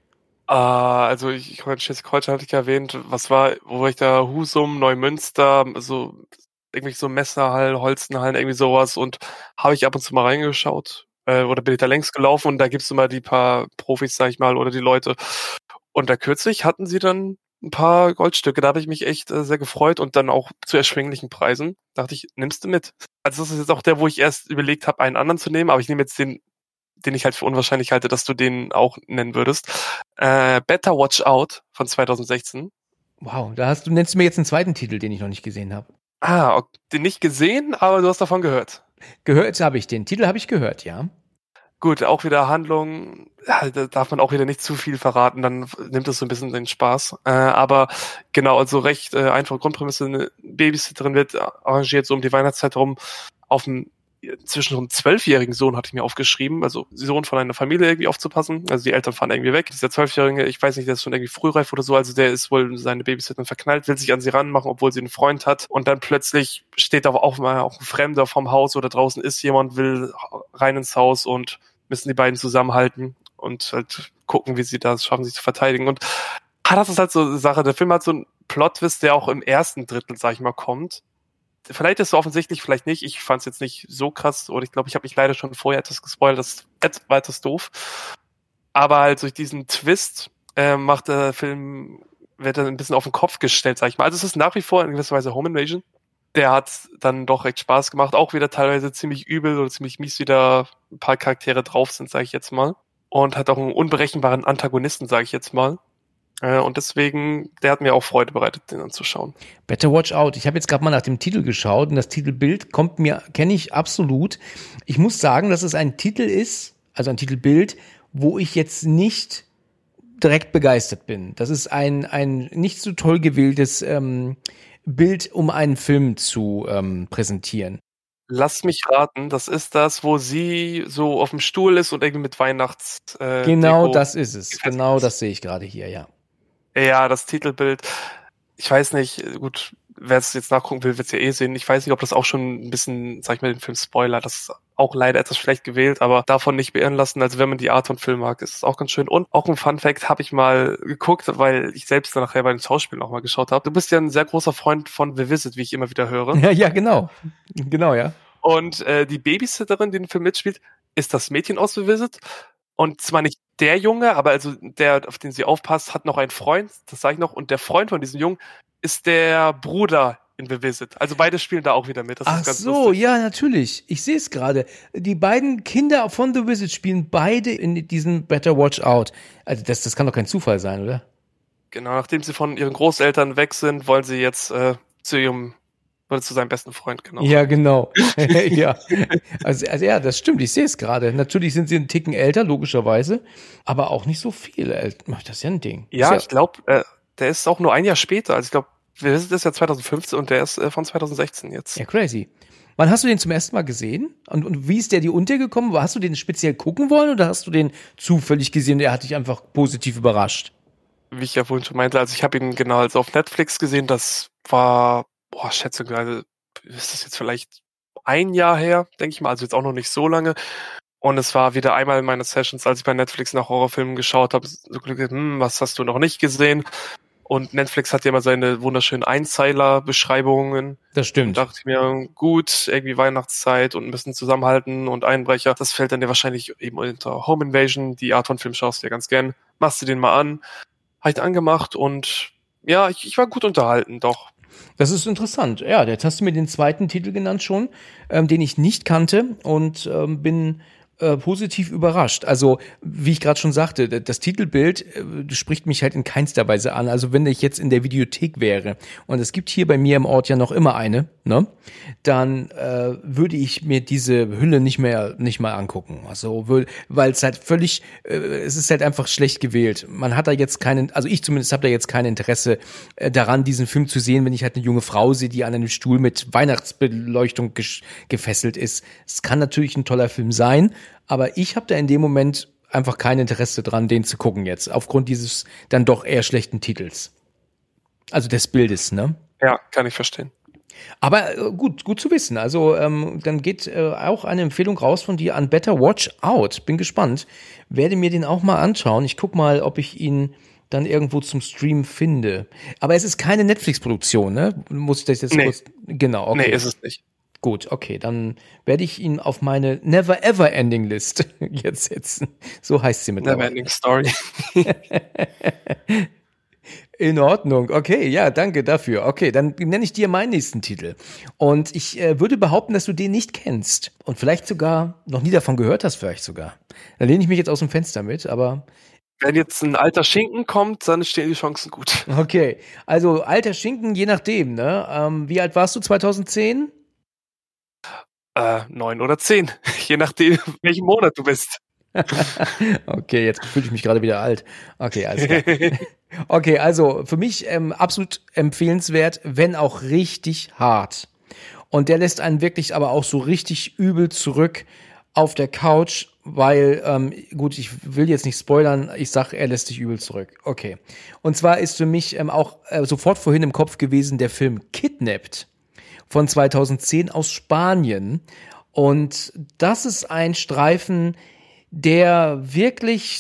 Also ich meine, Schleswig-Holstein hatte ich erwähnt, wo war ich da? Husum, Neumünster, so irgendwie so Messerhallen, Holzenhallen, irgendwie sowas, und habe ich ab und zu mal reingeschaut. Oder bin ich da längs gelaufen und da gibt's immer die paar Profis, sag ich mal, oder die Leute. Und da kürzlich hatten sie dann ein paar Goldstücke, da habe ich mich echt sehr gefreut und dann auch zu erschwinglichen Preisen. Dachte ich, nimmst du mit. Also das ist jetzt auch der, wo ich erst überlegt habe, einen anderen zu nehmen, aber ich nehme jetzt den ich halt für unwahrscheinlich halte, dass du den auch nennen würdest. Better Watch Out von 2016. Wow, du nennst mir jetzt einen zweiten Titel, den ich noch nicht gesehen habe. Den nicht gesehen, aber du hast davon gehört. Gehört habe ich, den Titel habe ich gehört, ja. Gut, auch wieder Handlung, ja, da darf man auch wieder nicht zu viel verraten, dann nimmt es so ein bisschen den Spaß. Aber genau, also recht einfache Grundprämisse, eine Babysitterin wird arrangiert so um die Weihnachtszeit herum zwischen einem 12-jährigen Sohn, hatte ich mir aufgeschrieben, also Sohn von einer Familie irgendwie aufzupassen, also die Eltern fahren irgendwie weg. Dieser 12-jährige, ich weiß nicht, der ist schon irgendwie frühreif oder so, also der ist wohl seine Babysitterin verknallt, will sich an sie ranmachen, obwohl sie einen Freund hat, und dann plötzlich steht da auch mal auch ein Fremder vorm Haus oder draußen ist jemand, will rein ins Haus und müssen die beiden zusammenhalten und halt gucken, wie sie das schaffen, sich zu verteidigen. Und das ist halt so eine Sache, der Film hat so einen Plot-Twist, der auch im ersten Drittel, sag ich mal, kommt. Vielleicht ist es offensichtlich, vielleicht nicht. Ich fand es jetzt nicht so krass, oder ich glaube, ich habe mich leider schon vorher etwas gespoilert, das war etwas doof. Aber halt durch diesen Twist macht der Film, wird dann ein bisschen auf den Kopf gestellt, sag ich mal. Also es ist nach wie vor in gewisser Weise Home Invasion. Der hat dann doch recht Spaß gemacht, auch wieder teilweise ziemlich übel oder ziemlich mies wieder ein paar Charaktere drauf sind, sage ich jetzt mal. Und hat auch einen unberechenbaren Antagonisten, sage ich jetzt mal. Und deswegen, der hat mir auch Freude bereitet, den anzuschauen. Better Watch Out. Ich habe jetzt gerade mal nach dem Titel geschaut und das Titelbild kenne ich absolut. Ich muss sagen, dass es ein Titel ist, also ein Titelbild, wo ich jetzt nicht direkt begeistert bin. Das ist ein nicht so toll gewähltes Bild, um einen Film zu präsentieren. Lass mich raten, das ist das, wo sie so auf dem Stuhl ist und irgendwie mit Weihnachts Genau, das ist es. Genau, das sehe ich gerade hier, ja. Ja, das Titelbild. Ich weiß nicht, gut, wer es jetzt nachgucken will, wird es ja eh sehen. Ich weiß nicht, ob das auch schon ein bisschen, sag ich mal, den Film Spoiler, das ist auch leider etwas schlecht gewählt, aber davon nicht beirren lassen. Also wenn man die Art von Film mag, ist es auch ganz schön. Und auch ein Fun-Fact habe ich mal geguckt, weil ich selbst dann nachher bei den Schauspielen auch mal geschaut habe. Du bist ja ein sehr großer Freund von The Visit, wie ich immer wieder höre. Ja, genau. Genau, ja. Und die Babysitterin, die den Film mitspielt, ist das Mädchen aus The Visit. Und zwar nicht der Junge, aber also der, auf den sie aufpasst, hat noch einen Freund, das sage ich noch, und der Freund von diesem Jungen ist der Bruder in The Visit. Also beide spielen da auch wieder mit. Das ist ganz lustig. Ja, natürlich. Ich sehe es gerade. Die beiden Kinder von The Visit spielen beide in diesem Better Watch Out. Also das kann doch kein Zufall sein, oder? Genau, nachdem sie von ihren Großeltern weg sind, wollen sie jetzt zu seinem besten Freund, genau. Ja, genau. Ja. Also ja, das stimmt, ich sehe es gerade. Natürlich sind sie einen Ticken älter, logischerweise, aber auch nicht so viel. Das ist ja ein Ding. Ja, ich glaube, der ist auch nur ein Jahr später. Also ich glaube, das ist ja 2015 und der ist von 2016 jetzt. Ja, crazy. Wann hast du den zum ersten Mal gesehen? Und wie ist der dir untergekommen? Hast du den speziell gucken wollen oder hast du den zufällig gesehen und er hat dich einfach positiv überrascht? wie ich ja vorhin schon meinte, also ich habe ihn genau also auf Netflix gesehen, das war, schätze, ist das jetzt vielleicht ein Jahr her, denke ich mal, also jetzt auch noch nicht so lange. Und es war wieder einmal in meinen Sessions, als ich bei Netflix nach Horrorfilmen geschaut habe, so gesagt, was hast du noch nicht gesehen? Und Netflix hat ja immer seine wunderschönen Einzeiler-Beschreibungen. Das stimmt. Und dachte ich mir, gut, irgendwie Weihnachtszeit und ein bisschen zusammenhalten und Einbrecher. Das fällt dann ja wahrscheinlich eben unter Home Invasion. Die Art von Film schaust du ja ganz gern. Machst du den mal an. Hab ich angemacht und ja, ich war gut unterhalten, doch. Das ist interessant. Ja, jetzt hast du mir den zweiten Titel genannt schon, den ich nicht kannte und bin positiv überrascht. Also, wie ich gerade schon sagte, das Titelbild spricht mich halt in keinster Weise an. Also, wenn ich jetzt in der Videothek wäre und es gibt hier bei mir im Ort ja noch immer eine, ne, dann würde ich mir diese Hülle nicht mal angucken. Also, weil es halt völlig, es ist halt einfach schlecht gewählt. Man hat da jetzt keinen, also ich zumindest habe da jetzt kein Interesse daran, diesen Film zu sehen, wenn ich halt eine junge Frau sehe, die an einem Stuhl mit Weihnachtsbeleuchtung gefesselt ist. Es kann natürlich ein toller Film sein, aber ich habe da in dem Moment einfach kein Interesse dran, den zu gucken jetzt, aufgrund dieses dann doch eher schlechten Titels. Also des Bildes, ne? Ja, kann ich verstehen. Aber gut zu wissen. Also dann geht auch eine Empfehlung raus von dir an Better Watch Out. Bin gespannt. Werde mir den auch mal anschauen. Ich guck mal, ob ich ihn dann irgendwo zum Stream finde. Aber es ist keine Netflix-Produktion, ne? Muss ich das jetzt kurz... Genau, okay. Nee, ist es nicht. Gut, okay, dann werde ich ihn auf meine Never Ever Ending List jetzt setzen. So heißt sie mittlerweile. Never Ending Story. In Ordnung, okay, ja, danke dafür. Okay, dann nenne ich dir meinen nächsten Titel. Und ich würde behaupten, dass du den nicht kennst. Und vielleicht sogar noch nie davon gehört hast, vielleicht sogar. Da lehne ich mich jetzt aus dem Fenster mit, aber... Wenn jetzt ein alter Schinken kommt, dann stehen die Chancen gut. Okay, also alter Schinken, je nachdem, ne? Wie alt warst du 2010? 9 oder 10, je nachdem, welchen Monat du bist. Okay, jetzt fühle ich mich gerade wieder alt. Okay, alles klar. Okay, also für mich absolut empfehlenswert, wenn auch richtig hart. Und der lässt einen wirklich aber auch so richtig übel zurück auf der Couch, weil, gut, ich will jetzt nicht spoilern, ich sag, er lässt dich übel zurück. Okay. Und zwar ist für mich auch sofort vorhin im Kopf gewesen der Film Kidnapped von 2010 aus Spanien. Und das ist ein Streifen, der wirklich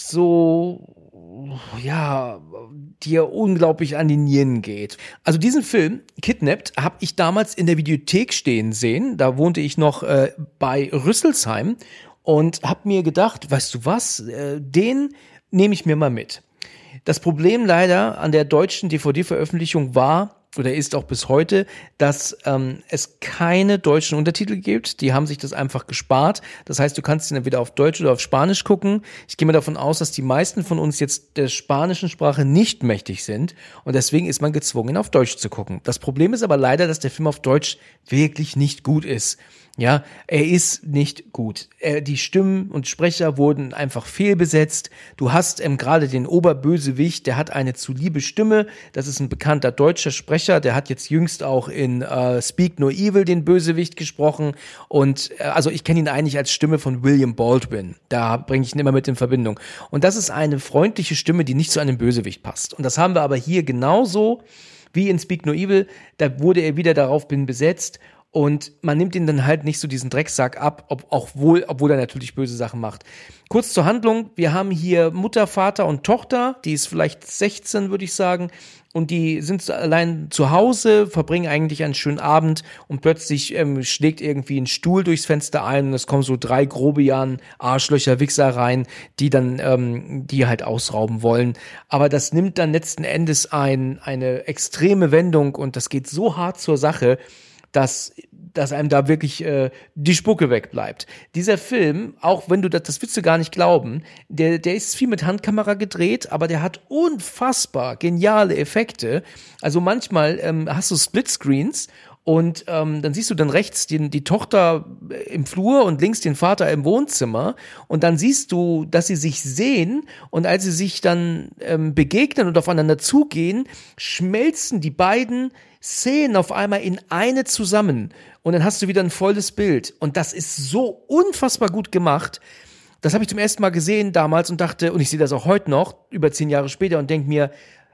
so, ja, dir unglaublich an die Nieren geht. Also diesen Film, Kidnapped, habe ich damals in der Videothek stehen sehen. Da wohnte ich noch bei Rüsselsheim und habe mir gedacht, weißt du was, den nehme ich mir mal mit. Das Problem leider an der deutschen DVD-Veröffentlichung war, oder ist auch bis heute, dass es keine deutschen Untertitel gibt. Die haben sich das einfach gespart. Das heißt, du kannst ihn entweder auf Deutsch oder auf Spanisch gucken. Ich gehe mal davon aus, dass die meisten von uns jetzt der spanischen Sprache nicht mächtig sind. Und deswegen ist man gezwungen, ihn auf Deutsch zu gucken. Das Problem ist aber leider, dass der Film auf Deutsch wirklich nicht gut ist. Ja, er ist nicht gut. Die Stimmen und Sprecher wurden einfach fehlbesetzt. Du hast gerade den Oberbösewicht, der hat eine zu liebe Stimme. Das ist ein bekannter deutscher Sprecher. Der hat jetzt jüngst auch in Speak No Evil den Bösewicht gesprochen. Und also ich kenne ihn eigentlich als Stimme von William Baldwin. Da bringe ich ihn immer mit in Verbindung. Und das ist eine freundliche Stimme, die nicht zu einem Bösewicht passt. Und das haben wir aber hier genauso wie in Speak No Evil. Da wurde er wieder daraufhin besetzt. Und man nimmt ihn dann halt nicht so diesen Drecksack ab, obwohl er natürlich böse Sachen macht. Kurz zur Handlung. Wir haben hier Mutter, Vater und Tochter. Die ist vielleicht 16, würde ich sagen. Und die sind allein zu Hause, verbringen eigentlich einen schönen Abend. Und plötzlich schlägt irgendwie ein Stuhl durchs Fenster ein. Und es kommen so 3 Grobian, Arschlöcher, Wichser rein, die dann die halt ausrauben wollen. Aber das nimmt dann letzten Endes eine extreme Wendung. Und das geht so hart zur Sache, dass einem da wirklich die Spucke wegbleibt. Dieser Film, auch wenn du das willst du gar nicht glauben, der ist viel mit Handkamera gedreht, aber der hat unfassbar geniale Effekte. Also manchmal hast du Splitscreens und dann siehst du dann rechts die Tochter im Flur und links den Vater im Wohnzimmer und dann siehst du, dass sie sich sehen und als sie sich dann begegnen und aufeinander zugehen, schmelzen die beiden Szenen auf einmal in eine zusammen und dann hast du wieder ein volles Bild und das ist so unfassbar gut gemacht. Das habe ich zum ersten Mal gesehen damals und dachte, und ich sehe das auch heute noch, über 10 Jahre später und denke mir,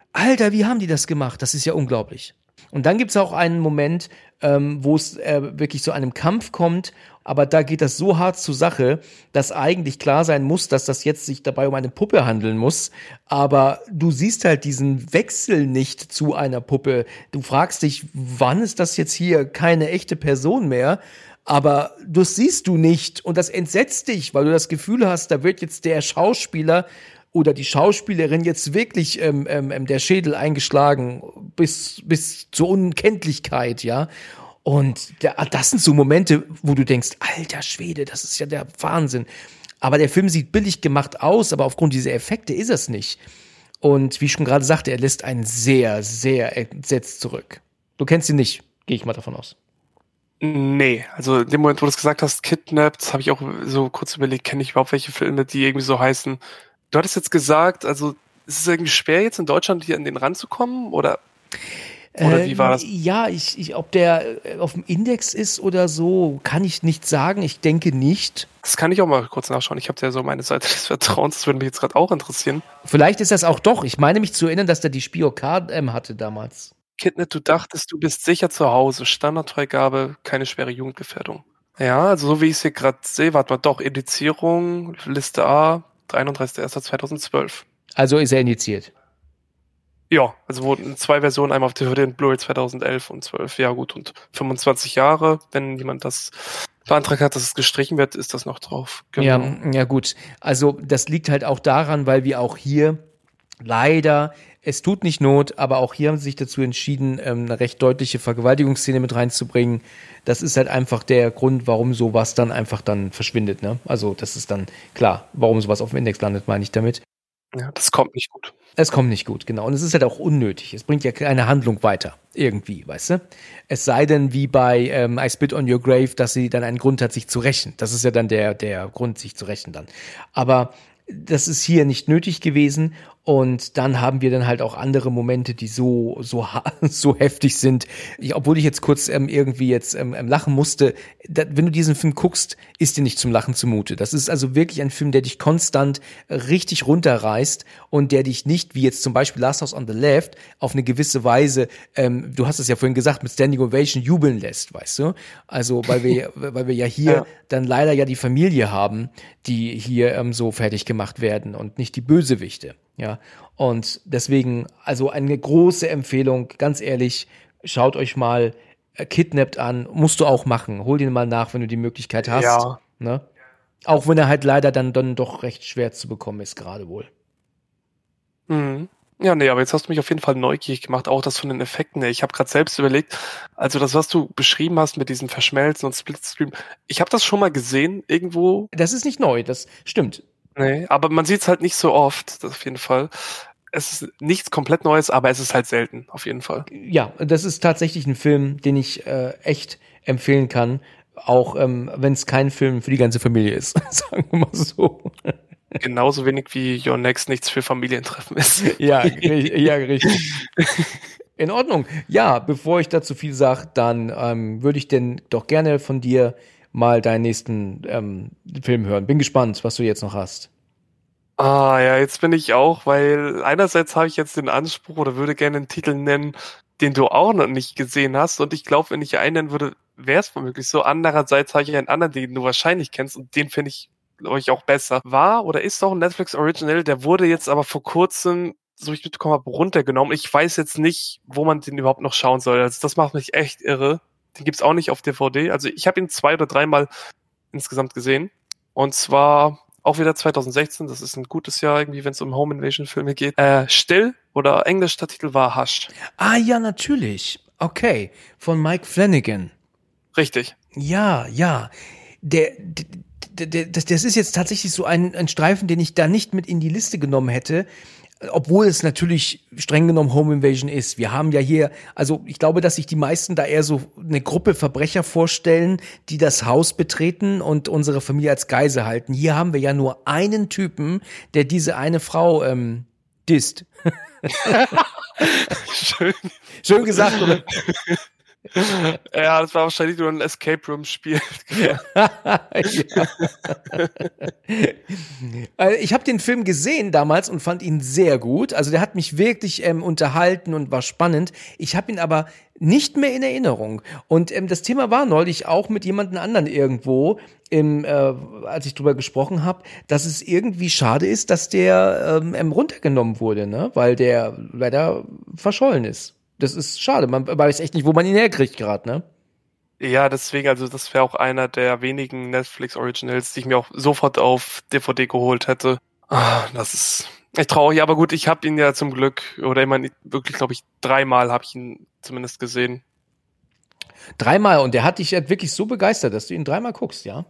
Alter, wie haben die das gemacht? Das ist ja unglaublich. Und dann gibt's auch einen Moment, wo es wirklich zu einem Kampf kommt, aber da geht das so hart zur Sache, dass eigentlich klar sein muss, dass das jetzt sich dabei um eine Puppe handeln muss, aber du siehst halt diesen Wechsel nicht zu einer Puppe. Du fragst dich, wann ist das jetzt hier keine echte Person mehr? Aber das siehst du nicht und das entsetzt dich, weil du das Gefühl hast, da wird jetzt der Schauspieler oder die Schauspielerin jetzt wirklich der Schädel eingeschlagen bis zur Unkenntlichkeit, ja. Und das sind so Momente, wo du denkst, alter Schwede, das ist ja der Wahnsinn. Aber der Film sieht billig gemacht aus, aber aufgrund dieser Effekte ist es nicht. Und wie ich schon gerade sagte, er lässt einen sehr, sehr entsetzt zurück. Du kennst ihn nicht, gehe ich mal davon aus. Nee, also in dem Moment, wo du es gesagt hast, Kidnapped, habe ich auch so kurz überlegt, kenne ich überhaupt welche Filme, die irgendwie so heißen. Du hattest jetzt gesagt, also ist es irgendwie schwer, jetzt in Deutschland hier an den ranzukommen, oder wie war das? Ja, ob der auf dem Index ist oder so, kann ich nicht sagen. Ich denke nicht. Das kann ich auch mal kurz nachschauen. Ich habe ja so meine Seite des Vertrauens, das würde mich jetzt gerade auch interessieren. Vielleicht ist das auch doch. Ich meine mich zu erinnern, dass der die Spiel-OK hatte damals. Kidnet, du dachtest, du bist sicher zu Hause. Standardfreigabe, keine schwere Jugendgefährdung. Ja, also so wie ich es hier gerade sehe, warte mal, doch, Indizierung, Liste A, 31.01.2012. Also ist er indiziert. Ja, also wurden 2 Versionen, einmal auf DVD und Blu-ray 2011 und 12. Ja gut, und 25 Jahre, wenn jemand das beantragt hat, dass es gestrichen wird, ist das noch drauf. Genau. Ja gut. Also das liegt halt auch daran, weil wir auch hier leider, es tut nicht Not, aber auch hier haben sie sich dazu entschieden, eine recht deutliche Vergewaltigungsszene mit reinzubringen. Das ist halt einfach der Grund, warum sowas dann einfach dann verschwindet, ne? Also das ist dann klar, warum sowas auf dem Index landet, meine ich damit. Ja, das kommt nicht gut. Es kommt nicht gut, genau. Und es ist halt auch unnötig. Es bringt ja keine Handlung weiter. Irgendwie, weißt du? Es sei denn, wie bei I Spit on Your Grave, dass sie dann einen Grund hat, sich zu rächen. Das ist ja dann der Grund, sich zu rächen dann. Aber das ist hier nicht nötig gewesen. Und dann haben wir dann halt auch andere Momente, die so heftig sind. Obwohl ich jetzt kurz irgendwie jetzt lachen musste. Wenn du diesen Film guckst, ist dir nicht zum Lachen zumute. Das ist also wirklich ein Film, der dich konstant richtig runterreißt und der dich nicht, wie jetzt zum Beispiel Last House on the Left, auf eine gewisse Weise, du hast es ja vorhin gesagt, mit Standing Ovation jubeln lässt, weißt du? Also, weil wir ja hier dann leider ja die Familie haben, die hier so fertig gemacht werden und nicht die Bösewichte. Ja, und deswegen, also eine große Empfehlung, ganz ehrlich, schaut euch mal Kidnapped an, musst du auch machen. Hol den mal nach, wenn du die Möglichkeit hast. Ja. Ne? Auch wenn er halt leider dann doch recht schwer zu bekommen ist, gerade wohl. Mhm. Ja, nee, aber jetzt hast du mich auf jeden Fall neugierig gemacht, auch das von den Effekten her. Ich habe gerade selbst überlegt, also das, was du beschrieben hast mit diesem Verschmelzen und Splitscreen, ich habe das schon mal gesehen, irgendwo. Das ist nicht neu, das stimmt. Nee, aber man sieht es halt nicht so oft, das auf jeden Fall. Es ist nichts komplett Neues, aber es ist halt selten, auf jeden Fall. Ja, das ist tatsächlich ein Film, den ich echt empfehlen kann, auch wenn es kein Film für die ganze Familie ist, sagen wir mal so. Genauso wenig wie Your Next nichts für Familientreffen ist. Ja, richtig. In Ordnung. Ja, bevor ich dazu viel sage, dann würde ich denn doch gerne von dir mal deinen nächsten Film hören. Bin gespannt, was du jetzt noch hast. Ah ja, jetzt bin ich auch, weil einerseits habe ich jetzt den Anspruch oder würde gerne einen Titel nennen, den du auch noch nicht gesehen hast. Und ich glaube, wenn ich einen nennen würde, wäre es womöglich so. Andererseits habe ich einen anderen, den du wahrscheinlich kennst und den finde ich, glaube ich, auch besser. War oder ist auch ein Netflix Original, der wurde jetzt aber vor kurzem, so wie ich mitbekommen habe, runtergenommen. Ich weiß jetzt nicht, wo man den überhaupt noch schauen soll. Also das macht mich echt irre. Den gibt's auch nicht auf DVD. Also ich habe ihn 2 oder 3 Mal insgesamt gesehen. Und zwar auch wieder 2016. Das ist ein gutes Jahr irgendwie, wenn es um Home Invasion Filme geht. Still oder englischer Titel war Hush. Ah ja, natürlich. Okay. Von Mike Flanagan. Richtig. Ja. Das ist jetzt tatsächlich so ein Streifen, den ich da nicht mit in die Liste genommen hätte. Obwohl es natürlich streng genommen Home Invasion ist. Wir haben ja hier, also ich glaube, dass sich die meisten da eher so eine Gruppe Verbrecher vorstellen, die das Haus betreten und unsere Familie als Geisel halten. Hier haben wir ja nur einen Typen, der diese eine Frau disst. Schön. Schön gesagt, oder? Ja, das war wahrscheinlich nur ein Escape Room-Spiel. Ich habe den Film gesehen damals und fand ihn sehr gut. Also der hat mich wirklich unterhalten und war spannend. Ich habe ihn aber nicht mehr in Erinnerung. Und das Thema war neulich auch mit jemandem anderen irgendwo, als ich drüber gesprochen habe, dass es irgendwie schade ist, dass der runtergenommen wurde, ne? Weil der leider verschollen ist. Das ist schade. Man weiß echt nicht, wo man ihn herkriegt gerade, ne? Ja, deswegen, also das wäre auch einer der wenigen Netflix-Originals, die ich mir auch sofort auf DVD geholt hätte. Das ist echt traurig, aber gut, ich habe ihn ja zum Glück, oder ich meine, wirklich, glaube ich, 3-mal habe ich ihn zumindest gesehen. 3-mal, und der hat dich ja wirklich so begeistert, dass du ihn 3-mal guckst, ja?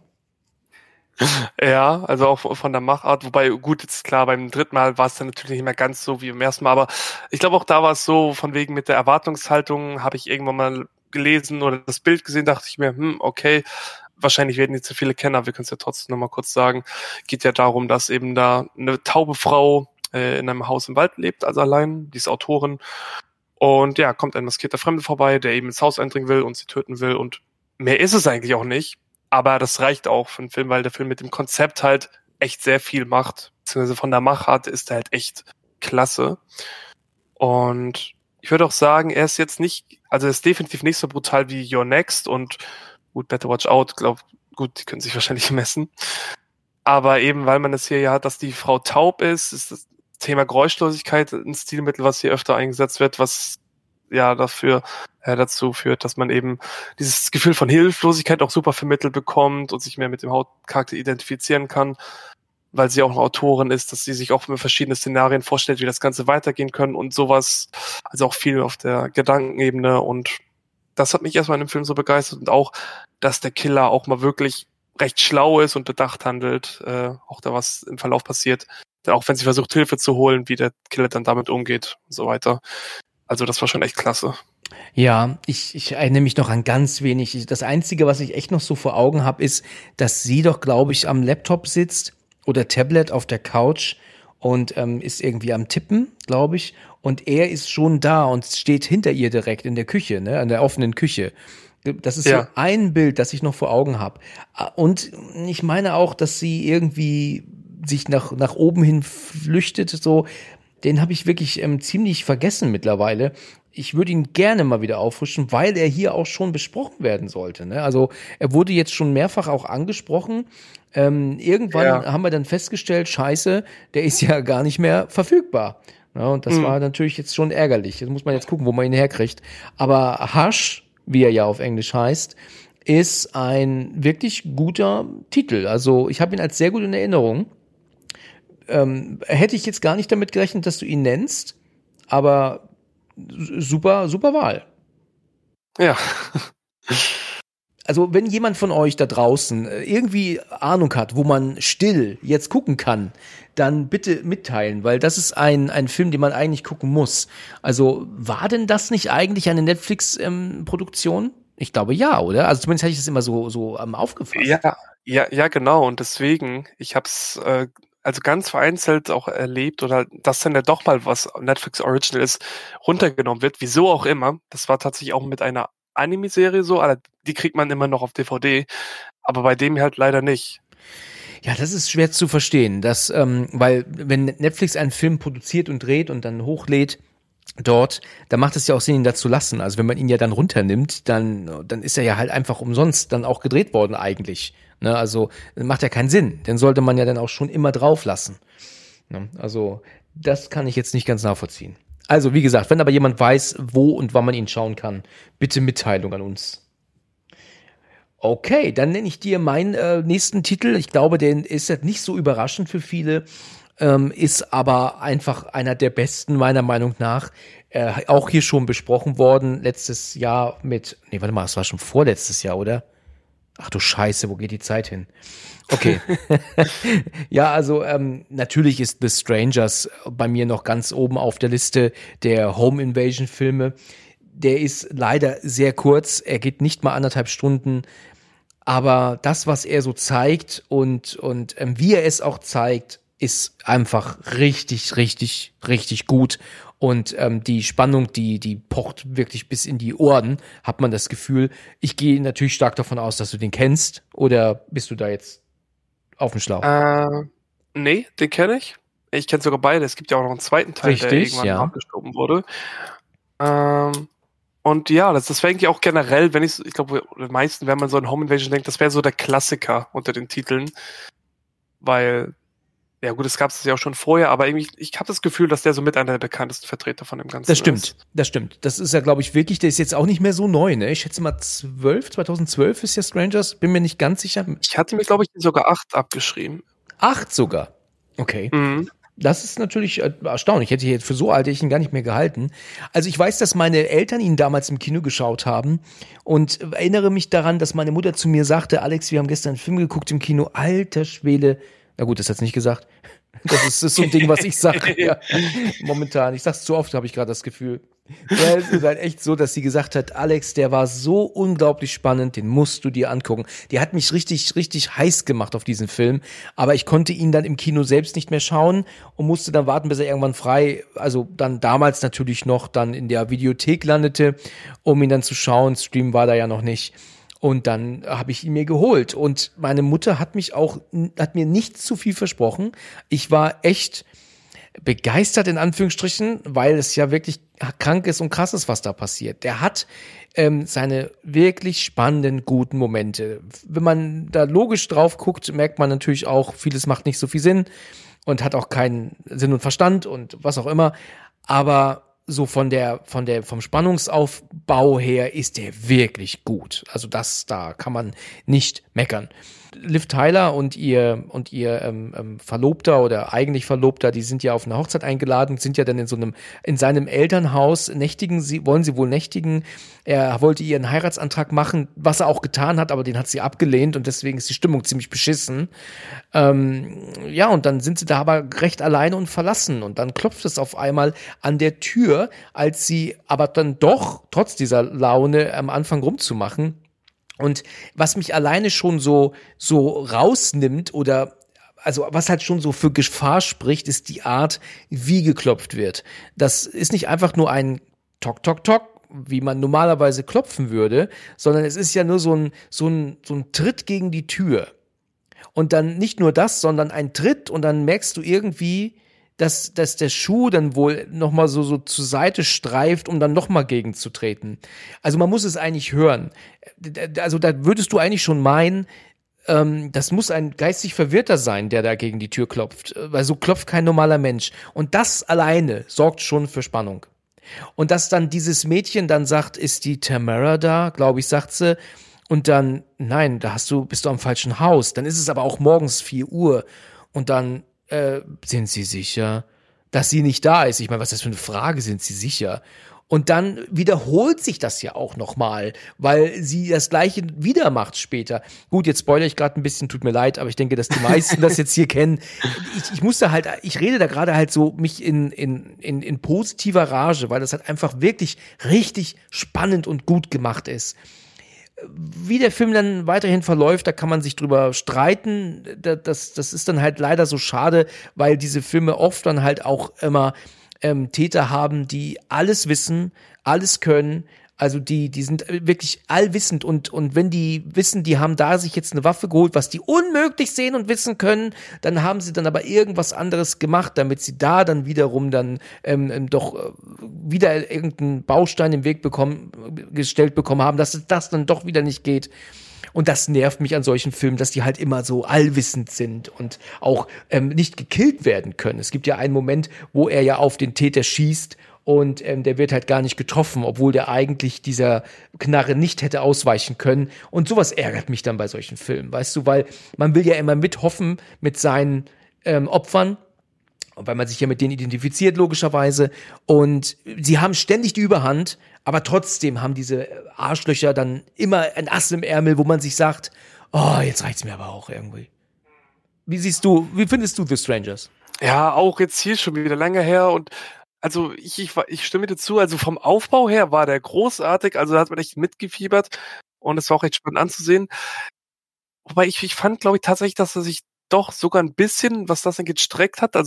Ja, also auch von der Machart, wobei, gut, jetzt klar, beim 3. Mal war es dann natürlich nicht mehr ganz so wie beim 1. Mal, aber ich glaube auch da war es so, von wegen mit der Erwartungshaltung, habe ich irgendwann mal gelesen oder das Bild gesehen, dachte ich mir, okay, wahrscheinlich werden jetzt zu viele Kenner, wir können es ja trotzdem nochmal kurz sagen, geht ja darum, dass eben da eine taube Frau in einem Haus im Wald lebt, also allein, die ist Autorin, und ja, kommt ein maskierter Fremde vorbei, der eben ins Haus eindringen will und sie töten will, und mehr ist es eigentlich auch nicht. Aber das reicht auch für einen Film, weil der Film mit dem Konzept halt echt sehr viel macht. Beziehungsweise von der Machart ist er halt echt klasse. Und ich würde auch sagen, er ist jetzt nicht, also er ist definitiv nicht so brutal wie You're Next und gut, Better Watch Out, gut, die können sich wahrscheinlich messen. Aber eben, weil man es hier ja hat, dass die Frau taub ist das Thema Geräuschlosigkeit ein Stilmittel, was hier öfter eingesetzt wird, was ja dazu führt, dass man eben dieses Gefühl von Hilflosigkeit auch super vermittelt bekommt und sich mehr mit dem Hauptcharakter identifizieren kann, weil sie auch eine Autorin ist, dass sie sich auch mit verschiedenen Szenarien vorstellt, wie das Ganze weitergehen können und sowas, also auch viel auf der Gedankenebene, und das hat mich erstmal in dem Film so begeistert, und auch, dass der Killer auch mal wirklich recht schlau ist und bedacht handelt, auch da was im Verlauf passiert, auch wenn sie versucht, Hilfe zu holen, wie der Killer dann damit umgeht und so weiter. Also das war schon echt klasse. Ja, ich erinnere mich noch an ganz wenig. Das Einzige, was ich echt noch so vor Augen habe, ist, dass sie doch, glaube ich, am Laptop sitzt oder Tablet auf der Couch und ist irgendwie am Tippen, glaube ich. Und er ist schon da und steht hinter ihr direkt in der Küche, ne, an der offenen Küche. Das ist so ein Bild, das ich noch vor Augen habe. Und ich meine auch, dass sie irgendwie sich nach oben hin flüchtet, so. Den habe ich wirklich ziemlich vergessen mittlerweile. Ich würde ihn gerne mal wieder auffrischen, weil er hier auch schon besprochen werden sollte, ne? Also er wurde jetzt schon mehrfach auch angesprochen. Irgendwann haben wir dann festgestellt, scheiße, der ist ja gar nicht mehr verfügbar. Ja, und das war natürlich jetzt schon ärgerlich. Jetzt muss man jetzt gucken, wo man ihn herkriegt. Aber Hush, wie er ja auf Englisch heißt, ist ein wirklich guter Titel. Also ich habe ihn als sehr gut in Erinnerung. Hätte ich jetzt gar nicht damit gerechnet, dass du ihn nennst, aber super, super Wahl. Ja. Also wenn jemand von euch da draußen irgendwie Ahnung hat, wo man still jetzt gucken kann, dann bitte mitteilen, weil das ist ein Film, den man eigentlich gucken muss. Also war denn das nicht eigentlich eine Netflix-Produktion? Ich glaube ja, oder? Also zumindest hatte ich das immer so aufgefasst. Ja, genau. Und deswegen, ich habe es also ganz vereinzelt auch erlebt, oder dass dann ja doch mal was Netflix Original ist, runtergenommen wird, wieso auch immer. Das war tatsächlich auch mit einer Anime-Serie so, die kriegt man immer noch auf DVD, aber bei dem halt leider nicht. Ja, das ist schwer zu verstehen, weil wenn Netflix einen Film produziert und dreht und dann hochlädt dort, dann macht es ja auch Sinn, ihn da zu lassen. Also wenn man ihn ja dann runternimmt, dann ist er ja halt einfach umsonst dann auch gedreht worden eigentlich. Ne? Also macht ja keinen Sinn. Den sollte man ja dann auch schon immer drauf lassen. Ne? Also das kann ich jetzt nicht ganz nachvollziehen. Also wie gesagt, wenn aber jemand weiß, wo und wann man ihn schauen kann, bitte Mitteilung an uns. Okay, dann nenne ich dir meinen nächsten Titel. Ich glaube, der ist jetzt nicht so überraschend für viele, ist aber einfach einer der besten meiner Meinung nach. Auch hier schon besprochen worden, letztes Jahr das war schon vorletztes Jahr, oder? Ach du Scheiße, wo geht die Zeit hin? Okay. Ja, also natürlich ist The Strangers bei mir noch ganz oben auf der Liste der Home Invasion Filme. Der ist leider sehr kurz, er geht nicht mal 1,5 Stunden, aber das, was er so zeigt und wie er es auch zeigt, ist einfach richtig, richtig, richtig gut. Und die Spannung, die pocht wirklich bis in die Ohren, hat man das Gefühl. Ich gehe natürlich stark davon aus, dass du den kennst. Oder bist du da jetzt auf dem Schlauch? Nee, den kenne ich. Ich kenne sogar beide. Es gibt ja auch noch einen zweiten Teil, der Richtig, irgendwann ja. abgeschoben wurde. Und ja, das wäre eigentlich auch generell, ich glaube, den meisten, wenn man so an Home Invasion denkt, das wäre so der Klassiker unter den Titeln. Weil, ja gut, es gab es ja auch schon vorher, aber irgendwie, ich habe das Gefühl, dass der so mit einer der bekanntesten Vertreter von dem Ganzen Das stimmt, ist. das stimmt. Das ist ja, glaube ich, wirklich, der ist jetzt auch nicht mehr so neu, ne? Ich schätze mal 2012 ist ja Strangers, bin mir nicht ganz sicher. Ich hatte mir, glaube ich, sogar 8 abgeschrieben. 8 sogar. Okay. Mhm. Das ist natürlich erstaunlich. Hätte ich jetzt für so alt hätte ich ihn gar nicht mehr gehalten. Also ich weiß, dass meine Eltern ihn damals im Kino geschaut haben und erinnere mich daran, dass meine Mutter zu mir sagte, Alex, wir haben gestern einen Film geguckt im Kino, alter Schwede. Na gut, das hat's nicht gesagt. Das ist so ein Ding, was ich sage ja, momentan. Ich sag's zu oft, habe ich gerade das Gefühl. Ja, es ist halt echt so, dass sie gesagt hat, Alex, der war so unglaublich spannend, den musst du dir angucken. Die hat mich richtig, richtig heiß gemacht auf diesen Film, aber ich konnte ihn dann im Kino selbst nicht mehr schauen und musste dann warten, bis er irgendwann frei, also dann damals natürlich noch dann in der Videothek landete, um ihn dann zu schauen. Stream war da ja noch nicht. Und dann habe ich ihn mir geholt. Und meine Mutter hat mir nicht zu viel versprochen. Ich war echt begeistert in Anführungsstrichen, weil es ja wirklich krank ist und krass ist, was da passiert. Der hat seine wirklich spannenden, guten Momente. Wenn man da logisch drauf guckt, merkt man natürlich auch, vieles macht nicht so viel Sinn und hat auch keinen Sinn und Verstand und was auch immer. Aber so vom Spannungsaufbau her ist der wirklich gut. Also da kann man nicht meckern. Liv Tyler und ihr Verlobter oder eigentlich Verlobter, die sind ja auf eine Hochzeit eingeladen, sind ja dann in seinem Elternhaus wollen sie wohl nächtigen. Er wollte ihr einen Heiratsantrag machen, was er auch getan hat, aber den hat sie abgelehnt und deswegen ist die Stimmung ziemlich beschissen. Ja, und dann sind sie da aber recht alleine und verlassen und dann klopft es auf einmal an der Tür, als sie aber dann doch, trotz dieser Laune, am Anfang rumzumachen. Und was mich alleine schon so rausnimmt oder also was halt schon so für Gefahr spricht, ist die Art, wie geklopft wird. Das ist nicht einfach nur ein Tok, Tok, Tok, wie man normalerweise klopfen würde, sondern es ist ja nur so ein Tritt gegen die Tür. Und dann nicht nur das, sondern ein Tritt und dann merkst du irgendwie, dass der Schuh dann wohl nochmal so zur Seite streift, um dann nochmal gegenzutreten. Also man muss es eigentlich hören. Also da würdest du eigentlich schon meinen, das muss ein geistig Verwirrter sein, der da gegen die Tür klopft. Weil so klopft kein normaler Mensch. Und das alleine sorgt schon für Spannung. Und dass dann dieses Mädchen dann sagt, ist die Tamara da, glaube ich, sagt sie. Und dann, nein, bist du am falschen Haus. Dann ist es aber auch morgens 4 Uhr. Und dann, sind Sie sicher, dass sie nicht da ist? Ich meine, was ist das für eine Frage? Sind Sie sicher? Und dann wiederholt sich das ja auch nochmal, weil sie das Gleiche wieder macht später. Gut, jetzt spoilere ich gerade ein bisschen, tut mir leid, aber ich denke, dass die meisten das jetzt hier kennen. Ich rede da gerade halt so mich in positiver Rage, weil das halt einfach wirklich richtig spannend und gut gemacht ist. Wie der Film dann weiterhin verläuft, da kann man sich drüber streiten. Das ist dann halt leider so schade, weil diese Filme oft dann halt auch immer Täter haben, die alles wissen, alles können. Also die sind wirklich allwissend und wenn die wissen, die haben da sich jetzt eine Waffe geholt, was die unmöglich sehen und wissen können, dann haben sie dann aber irgendwas anderes gemacht, damit sie da dann wiederum dann doch wieder irgendeinen Baustein im Weg gestellt bekommen haben, dass das dann doch wieder nicht geht. Und das nervt mich an solchen Filmen, dass die halt immer so allwissend sind und auch nicht gekillt werden können. Es gibt ja einen Moment, wo er ja auf den Täter schießt und der wird halt gar nicht getroffen, obwohl der eigentlich dieser Knarre nicht hätte ausweichen können. Und sowas ärgert mich dann bei solchen Filmen, weißt du, weil man will ja immer mithoffen mit seinen Opfern, weil man sich ja mit denen identifiziert, logischerweise. Und sie haben ständig die Überhand, aber trotzdem haben diese Arschlöcher dann immer ein Ass im Ärmel, wo man sich sagt, oh, jetzt reicht's mir aber auch irgendwie. Wie findest du The Strangers? Ja, auch jetzt hier schon wieder lange her und also ich stimme dir zu, also vom Aufbau her war der großartig, also da hat man echt mitgefiebert und es war auch echt spannend anzusehen. Wobei ich fand, glaube ich, tatsächlich, dass er sich doch sogar ein bisschen, was das angeht, gestreckt hat. Also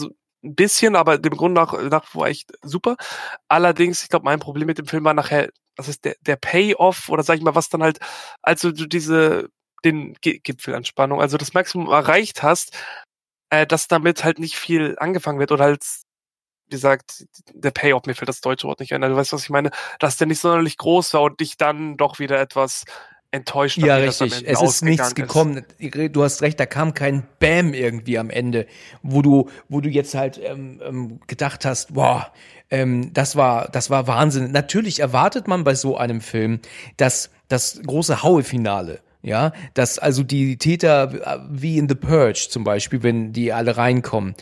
ein bisschen, aber dem Grund nach war echt super. Allerdings, ich glaube, mein Problem mit dem Film war nachher, das ist der Payoff oder sag ich mal, was dann halt, also du den Gipfel an Spannung, also das Maximum erreicht hast, dass damit halt nicht viel angefangen wird oder halt, wie gesagt, der Payoff, mir fällt das deutsche Wort nicht ein, du weißt, was ich meine, dass der nicht sonderlich groß war und dich dann doch wieder etwas enttäuscht hat, Ja, wie das am richtig. Ende Es ist nichts ausgegangen ist. gekommen. Du hast recht, da kam kein Bam irgendwie am Ende, wo du jetzt halt gedacht hast, boah, das war Wahnsinn. Natürlich erwartet man bei so einem Film das große Haue-Finale. Ja, dass also die Täter wie in The Purge zum Beispiel, wenn die alle reinkommen.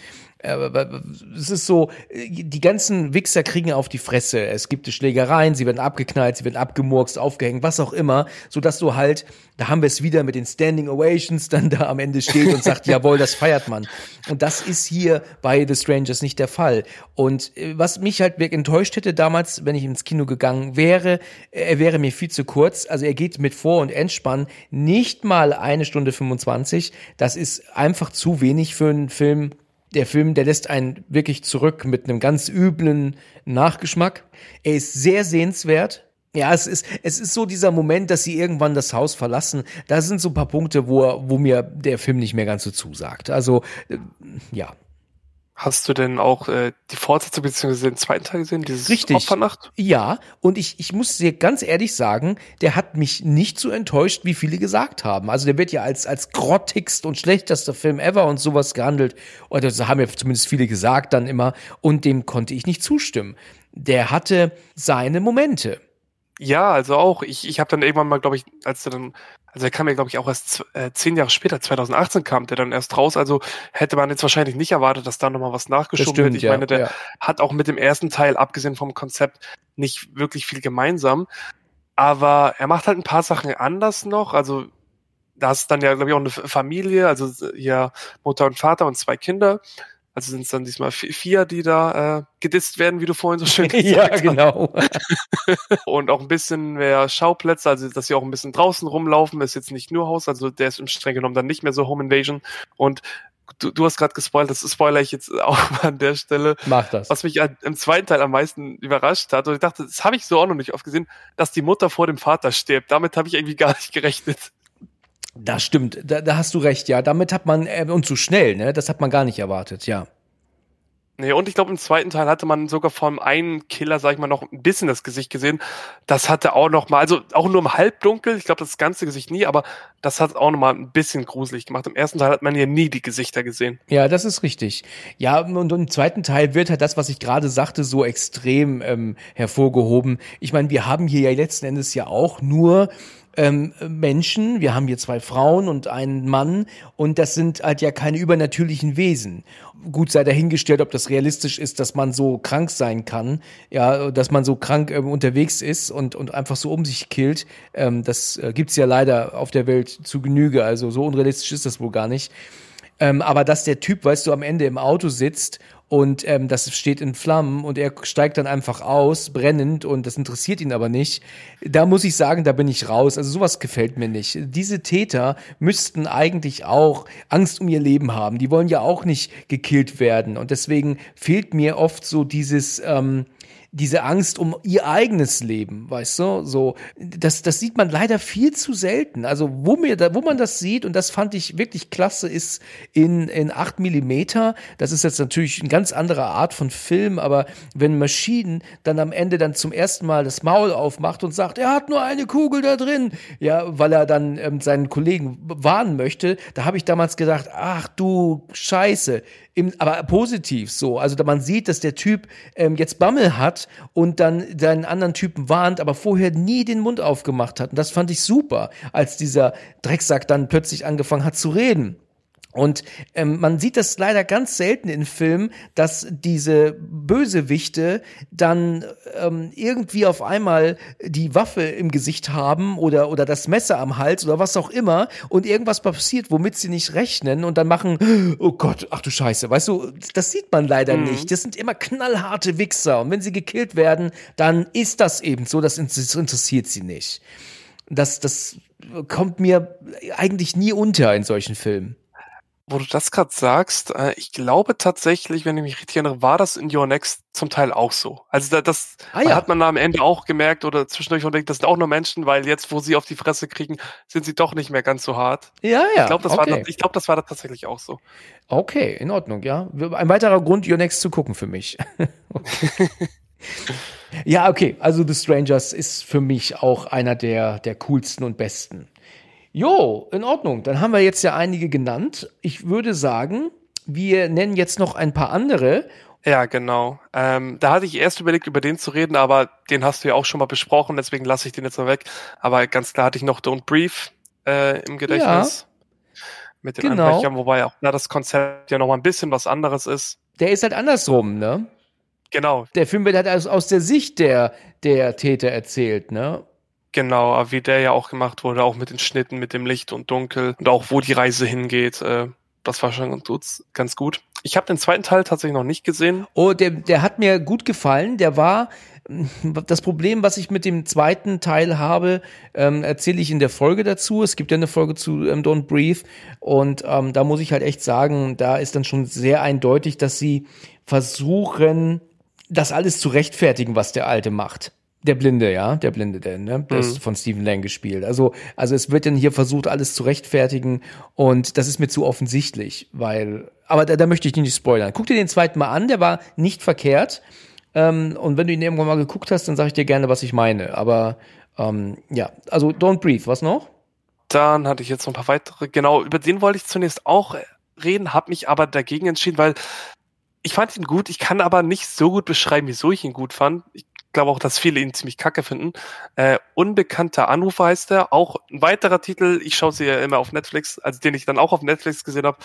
Es ist so, die ganzen Wichser kriegen auf die Fresse. Es gibt Schlägereien, sie werden abgeknallt, sie werden abgemurkst, aufgehängt, was auch immer, sodass du halt, da haben wir es wieder mit den Standing Ovations, dann da am Ende steht und sagt, jawohl, das feiert man. Und das ist hier bei The Strangers nicht der Fall. Und was mich halt wirklich enttäuscht hätte damals, wenn ich ins Kino gegangen wäre, er wäre mir viel zu kurz. Also er geht mit Vor- und Endspann nicht mal 1 Stunde 25. Das ist einfach zu wenig für einen Film. Der Film, der lässt einen wirklich zurück mit einem ganz üblen Nachgeschmack. Er ist sehr sehenswert. Ja, es ist so dieser Moment, dass sie irgendwann das Haus verlassen. Da sind so ein paar Punkte, wo mir der Film nicht mehr ganz so zusagt. Also, ja. Hast du denn auch die Fortsetzung bzw. den zweiten Teil gesehen, dieses Richtig. Opfernacht? Ja, und ich muss dir ganz ehrlich sagen, der hat mich nicht so enttäuscht, wie viele gesagt haben. Also der wird ja als grottigst und schlechtester Film ever und sowas gehandelt. Oder das haben ja zumindest viele gesagt dann immer. Und dem konnte ich nicht zustimmen. Der hatte seine Momente. Ja, also auch. Ich habe dann irgendwann mal, glaube ich, also er kam ja, glaube ich, auch erst 10 Jahre später, 2018 kam der dann erst raus. Also hätte man jetzt wahrscheinlich nicht erwartet, dass da nochmal was nachgeschoben wird. Ich meine, der hat auch mit dem ersten Teil, abgesehen vom Konzept, nicht wirklich viel gemeinsam. Aber er macht halt ein paar Sachen anders noch. Also da ist dann ja, glaube ich, auch eine Familie, also hier Mutter und Vater und 2 Kinder. Also sind es dann diesmal 4, die da gedisst werden, wie du vorhin so schön gesagt Ja, hast. genau. Und auch ein bisschen mehr Schauplätze, also dass sie auch ein bisschen draußen rumlaufen, ist jetzt nicht nur Haus, also der ist im streng genommen dann nicht mehr so Home Invasion. Und du hast gerade gespoilert, das spoilere ich jetzt auch mal an der Stelle. Mach das. Was mich im zweiten Teil am meisten überrascht hat, und ich dachte, das habe ich so auch noch nicht oft gesehen, dass die Mutter vor dem Vater stirbt. Damit habe ich irgendwie gar nicht gerechnet. Das stimmt, da hast du recht, ja. Damit hat man, und so schnell, ne? Das hat man gar nicht erwartet, ja. Nee, und ich glaube, im zweiten Teil hatte man sogar vom einen Killer, sag ich mal, noch ein bisschen das Gesicht gesehen. Das hatte auch noch mal, also auch nur im Halbdunkel, ich glaube, das ganze Gesicht nie, aber das hat auch noch mal ein bisschen gruselig gemacht. Im ersten Teil hat man ja nie die Gesichter gesehen. Ja, das ist richtig. Ja, und im zweiten Teil wird halt das, was ich gerade sagte, so extrem hervorgehoben. Ich meine, wir haben hier ja letzten Endes ja auch nur Menschen, wir haben hier 2 Frauen und einen Mann und das sind halt ja keine übernatürlichen Wesen. Gut sei dahingestellt, ob das realistisch ist, dass man so krank sein kann, ja, dass man so krank unterwegs ist und einfach so um sich killt. Das gibt's ja leider auf der Welt zu Genüge, also so unrealistisch ist das wohl gar nicht. Aber dass der Typ, weißt du, am Ende im Auto sitzt und das steht in Flammen und er steigt dann einfach aus, brennend, und das interessiert ihn aber nicht, da muss ich sagen, da bin ich raus. Also sowas gefällt mir nicht. Diese Täter müssten eigentlich auch Angst um ihr Leben haben. Die wollen ja auch nicht gekillt werden. Und deswegen fehlt mir oft so diese Angst um ihr eigenes Leben, weißt du? So, das sieht man leider viel zu selten. Also, wo man das sieht, und das fand ich wirklich klasse, ist in 8 Millimeter. Das ist jetzt natürlich eine ganz andere Art von Film, aber wenn Maschinen dann am Ende dann zum ersten Mal das Maul aufmacht und sagt, er hat nur eine Kugel da drin, ja, weil er dann seinen Kollegen warnen möchte, da habe ich damals gedacht, ach du Scheiße. Aber positiv so. Also man sieht, dass der Typ jetzt Bammel hat und dann seinen anderen Typen warnt, aber vorher nie den Mund aufgemacht hat. Und das fand ich super, als dieser Drecksack dann plötzlich angefangen hat zu reden. Und man sieht das leider ganz selten in Filmen, dass diese Bösewichte dann irgendwie auf einmal die Waffe im Gesicht haben oder das Messer am Hals oder was auch immer und irgendwas passiert, womit sie nicht rechnen und dann machen, oh Gott, ach du Scheiße, weißt du, das sieht man leider nicht. Das sind immer knallharte Wichser und wenn sie gekillt werden, dann ist das eben so, das interessiert sie nicht. Das kommt mir eigentlich nie unter in solchen Filmen. Wo du das gerade sagst, ich glaube tatsächlich, wenn ich mich richtig erinnere, war das in Your Next zum Teil auch so. Also hat man am Ende auch gemerkt oder zwischendurch und denkt, das sind auch nur Menschen, weil jetzt, wo sie auf die Fresse kriegen, sind sie doch nicht mehr ganz so hart. Ja, Ich glaube, okay. das war da tatsächlich auch so. Okay, in Ordnung, ja. Ein weiterer Grund, Your Next zu gucken für mich. Ja, okay. Also The Strangers ist für mich auch einer der coolsten und besten. Jo, in Ordnung. Dann haben wir jetzt ja einige genannt. Ich würde sagen, wir nennen jetzt noch ein paar andere. Ja, genau. Da hatte ich erst überlegt, über den zu reden, aber den hast du ja auch schon mal besprochen, deswegen lasse ich den jetzt mal weg. Aber ganz klar hatte ich noch Don't Breathe im Gedächtnis. Mit den genau. Einbrechern, wobei auch da das Konzept ja noch mal ein bisschen was anderes ist. Der ist halt andersrum, ne? Genau. Der Film wird halt aus der Sicht der Täter erzählt, ne? Genau, aber wie der ja auch gemacht wurde, auch mit den Schnitten, mit dem Licht und Dunkel und auch wo die Reise hingeht, das war schon ganz gut. Ich habe den zweiten Teil tatsächlich noch nicht gesehen. Oh, der hat mir gut gefallen. Der war das Problem, was ich mit dem zweiten Teil habe, erzähle ich in der Folge dazu. Es gibt ja eine Folge zu Don't Breathe und da muss ich halt echt sagen, da ist dann schon sehr eindeutig, dass sie versuchen, das alles zu rechtfertigen, was der Alte macht. Der Blinde, ja, der ist von Stephen Lang gespielt. Also es wird dann hier versucht, alles zu rechtfertigen und das ist mir zu offensichtlich, aber da möchte ich nicht spoilern. Guck dir den zweiten mal an, der war nicht verkehrt und wenn du ihn irgendwann mal geguckt hast, dann sage ich dir gerne, was ich meine. Aber ja, also Don't Breathe, was noch? Dann hatte ich jetzt noch ein paar weitere, genau, über den wollte ich zunächst auch reden, habe mich aber dagegen entschieden, weil ich fand ihn gut, ich kann aber nicht so gut beschreiben, wieso ich ihn gut fand. Ich glaube auch, dass viele ihn ziemlich kacke finden. Unbekannter Anrufer heißt er. Auch ein weiterer Titel, ich schaue sie ja immer auf Netflix, also den ich dann auch auf Netflix gesehen habe.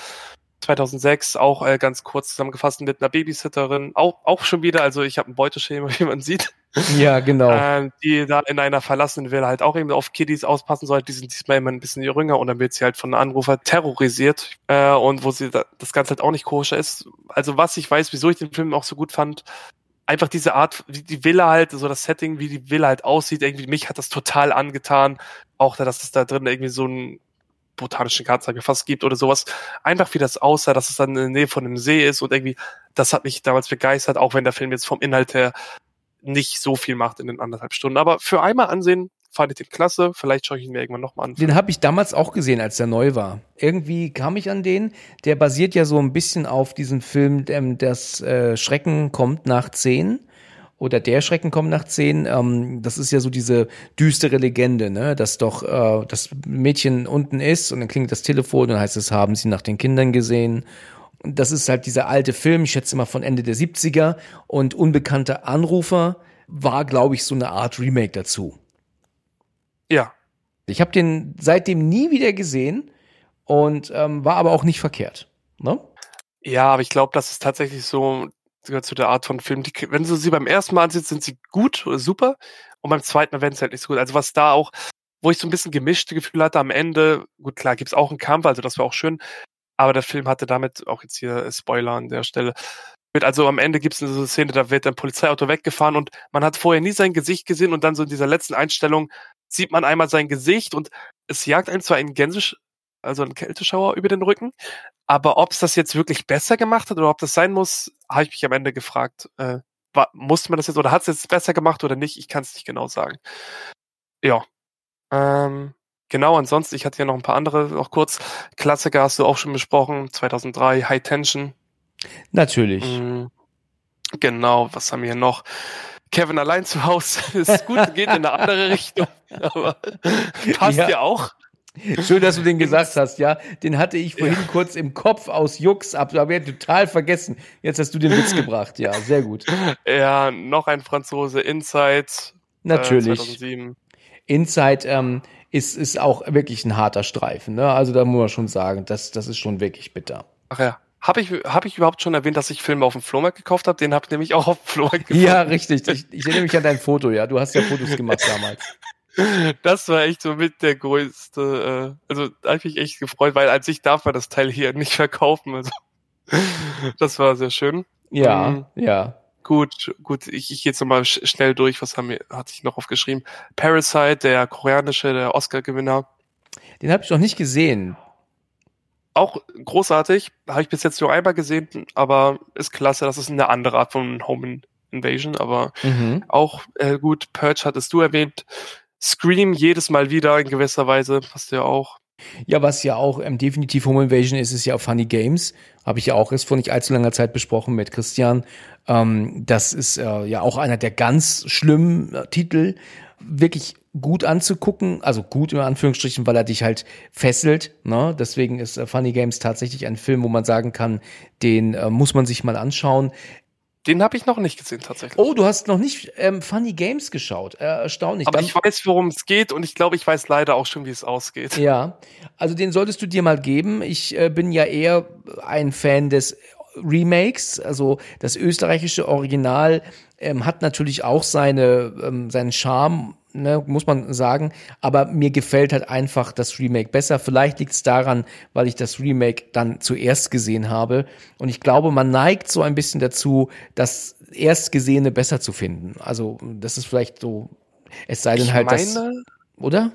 2006, auch ganz kurz zusammengefasst mit einer Babysitterin. Auch schon wieder, also ich habe ein Beuteschema, wie man sieht. Ja, genau. Die da in einer verlassenen Villa halt auch eben auf Kiddies auspassen soll. Die sind diesmal immer ein bisschen jünger und dann wird sie halt von einem Anrufer terrorisiert. Und wo sie das Ganze halt auch nicht koscher ist. Also was ich weiß, wieso ich den Film auch so gut fand, einfach diese Art, wie die Villa halt, so das Setting, wie die Villa halt aussieht, irgendwie mich hat das total angetan. Auch dass es da drin irgendwie so einen botanischen Garten fast gibt oder sowas. Einfach wie das aussah, dass es dann in der Nähe von einem See ist und irgendwie, das hat mich damals begeistert, auch wenn der Film jetzt vom Inhalt her nicht so viel macht in den 1,5 Stunden. Aber für einmal ansehen, fand ich den klasse. Vielleicht schaue ich ihn mir irgendwann nochmal an. Den habe ich damals auch gesehen, als der neu war. Irgendwie kam ich an den. Der basiert ja so ein bisschen auf diesem Film, das Schrecken kommt nach 10. Oder der Schrecken kommt nach 10. Das ist ja so diese düstere Legende, ne? Dass doch das Mädchen unten ist und dann klingelt das Telefon und dann heißt es, haben sie nach den Kindern gesehen. Und das ist halt dieser alte Film, ich schätze mal von Ende der 70er. Und Unbekannter Anrufer war, glaube ich, so eine Art Remake dazu. Ja. Ich habe den seitdem nie wieder gesehen und war aber auch nicht verkehrt. Ne? Ja, aber ich glaube, das ist tatsächlich so, gehört zu der Art von Film, wenn du sie beim ersten Mal ansiehst, sind sie gut oder super und beim zweiten Mal werden sie halt nicht so gut. Also was da auch, wo ich so ein bisschen gemischte Gefühle hatte am Ende, gut, klar, gibt's auch einen Kampf, also das war auch schön, aber der Film hatte damit, auch jetzt hier Spoiler an der Stelle, also am Ende gibt's eine Szene, da wird ein Polizeiauto weggefahren und man hat vorher nie sein Gesicht gesehen und dann so in dieser letzten Einstellung sieht man einmal sein Gesicht und es jagt einem zwar also ein Kälteschauer über den Rücken, aber ob es das jetzt wirklich besser gemacht hat oder ob das sein muss, habe ich mich am Ende gefragt. Musste man das jetzt oder hat es jetzt besser gemacht oder nicht? Ich kann es nicht genau sagen. Ja. Genau, ansonsten, ich hatte ja noch ein paar andere, noch kurz. Klassiker hast du auch schon besprochen, 2003, High Tension. Natürlich. Genau, was haben wir hier noch? Kevin allein zu Hause ist gut, geht in eine andere Richtung, aber passt ja auch. Schön, dass du den gesagt hast, ja. Den hatte ich vorhin kurz im Kopf aus Jux, aber ich total vergessen. Jetzt hast du den Witz gebracht, ja, sehr gut. Ja, noch ein Franzose, Inside. Natürlich. 2007. Inside ist auch wirklich ein harter Streifen, ne? Also da muss man schon sagen, das ist schon wirklich bitter. Ach ja. Hab ich überhaupt schon erwähnt, dass ich Filme auf dem Flohmarkt gekauft habe? Den habe ich nämlich auch auf dem Flohmarkt gekauft. Ja, richtig. Ich erinnere mich an dein Foto, ja. Du hast ja Fotos gemacht damals. Das war echt so mit der größte, also da habe ich mich echt gefreut, weil als ich darf man das Teil hier nicht verkaufen. Also das war sehr schön. Ja, ja. Gut, ich gehe jetzt nochmal schnell durch, hatte ich noch aufgeschrieben. Parasite, der Oscar-Gewinner. Den habe ich noch nicht gesehen. auch großartig. Habe ich bis jetzt nur einmal gesehen, aber ist klasse. Das ist eine andere Art von Home Invasion, aber auch gut. Purge hattest du erwähnt. Scream jedes Mal wieder in gewisser Weise, passt ja auch. Ja, was ja auch definitiv Home Invasion ist ja auch Funny Games. Habe ich ja auch erst vor nicht allzu langer Zeit besprochen mit Christian. Das ist ja auch einer der ganz schlimmen Titel. Wirklich gut anzugucken, also gut in Anführungsstrichen, weil er dich halt fesselt. Ne? Deswegen ist Funny Games tatsächlich ein Film, wo man sagen kann, den muss man sich mal anschauen. Den habe ich noch nicht gesehen, tatsächlich. Oh, du hast noch nicht Funny Games geschaut. Erstaunlich. Aber ich weiß, worum es geht und ich glaube, ich weiß leider auch schon, wie es ausgeht. Ja, also den solltest du dir mal geben. Ich bin ja eher ein Fan des Remakes. Also das österreichische Original hat natürlich auch seinen Charme, ne, muss man sagen. Aber mir gefällt halt einfach das Remake besser. Vielleicht liegt es daran, weil ich das Remake dann zuerst gesehen habe. Und ich glaube, man neigt so ein bisschen dazu, das Erstgesehene besser zu finden. Also das ist vielleicht so, es sei denn halt das, oder?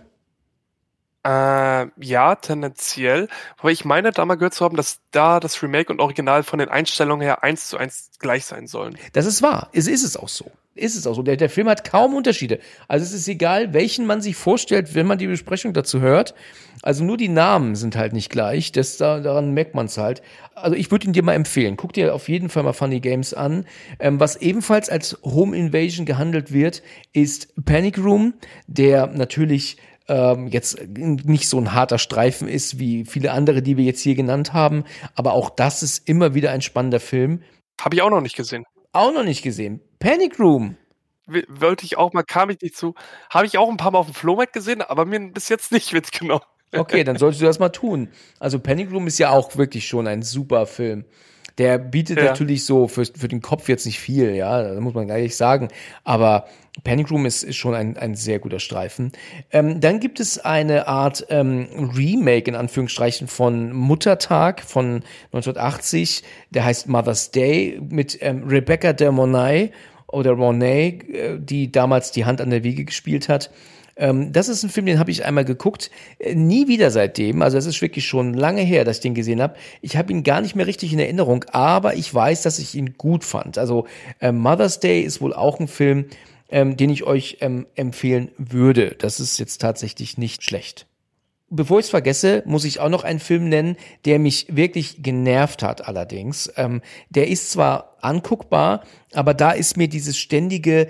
Ja, tendenziell. Aber ich meine, da mal gehört zu haben, dass da das Remake und Original von den Einstellungen her 1:1 gleich sein sollen. Das ist wahr. Ist es auch so. Ist es auch so. Der Film hat kaum Unterschiede. Also es ist egal, welchen man sich vorstellt, wenn man die Besprechung dazu hört. Also nur die Namen sind halt nicht gleich. Daran merkt man es halt. Also ich würde ihn dir mal empfehlen. Guck dir auf jeden Fall mal Funny Games an. Was ebenfalls als Home Invasion gehandelt wird, ist Panic Room, der natürlich jetzt nicht so ein harter Streifen ist wie viele andere, die wir jetzt hier genannt haben. Aber auch das ist immer wieder ein spannender Film. Habe ich auch noch nicht gesehen. Auch noch nicht gesehen. Panic Room. Wollte ich auch mal, kam ich nicht zu. Habe ich auch ein paar Mal auf dem Flohmarkt gesehen, aber mir bis jetzt nicht mitgenommen. Okay, dann solltest du das mal tun. Also Panic Room ist ja auch wirklich schon ein super Film. Der bietet natürlich so für den Kopf jetzt nicht viel, ja, da muss man gar nicht sagen. Aber Panic Room ist schon ein sehr guter Streifen. Dann gibt es eine Art Remake in Anführungsstrichen von Muttertag von 1980. Der heißt Mother's Day mit Rebecca de Mornay oder Mornay, die damals die Hand an der Wiege gespielt hat. Das ist ein Film, den habe ich einmal geguckt, nie wieder seitdem, also es ist wirklich schon lange her, dass ich den gesehen habe. Ich habe ihn gar nicht mehr richtig in Erinnerung, aber ich weiß, dass ich ihn gut fand. Also Mother's Day ist wohl auch ein Film, den ich euch empfehlen würde. Das ist jetzt tatsächlich nicht schlecht. Bevor ich es vergesse, muss ich auch noch einen Film nennen, der mich wirklich genervt hat allerdings. Der ist zwar anguckbar, aber da ist mir dieses ständige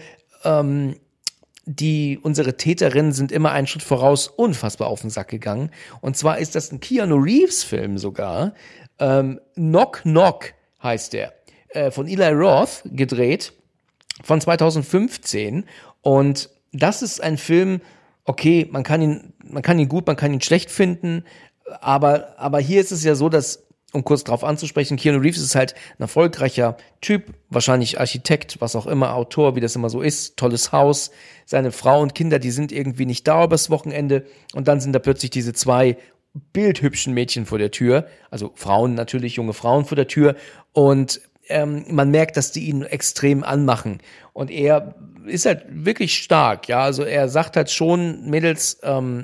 unsere Täterinnen sind immer einen Schritt voraus unfassbar auf den Sack gegangen. Und zwar ist das ein Keanu Reeves Film sogar. Knock Knock heißt der. Von Eli Roth gedreht. Von 2015. Und das ist ein Film, okay, man kann ihn gut, man kann ihn schlecht finden. Aber hier ist es ja so, dass, um kurz drauf anzusprechen, Keanu Reeves ist halt ein erfolgreicher Typ, wahrscheinlich Architekt, was auch immer, Autor, wie das immer so ist, tolles Haus. Seine Frau und Kinder, die sind irgendwie nicht da übers Wochenende und dann sind da plötzlich diese zwei bildhübschen Mädchen vor der Tür, also Frauen natürlich, junge Frauen vor der Tür und man merkt, dass die ihn extrem anmachen und er ist halt wirklich stark, ja, also er sagt halt schon, Mädels,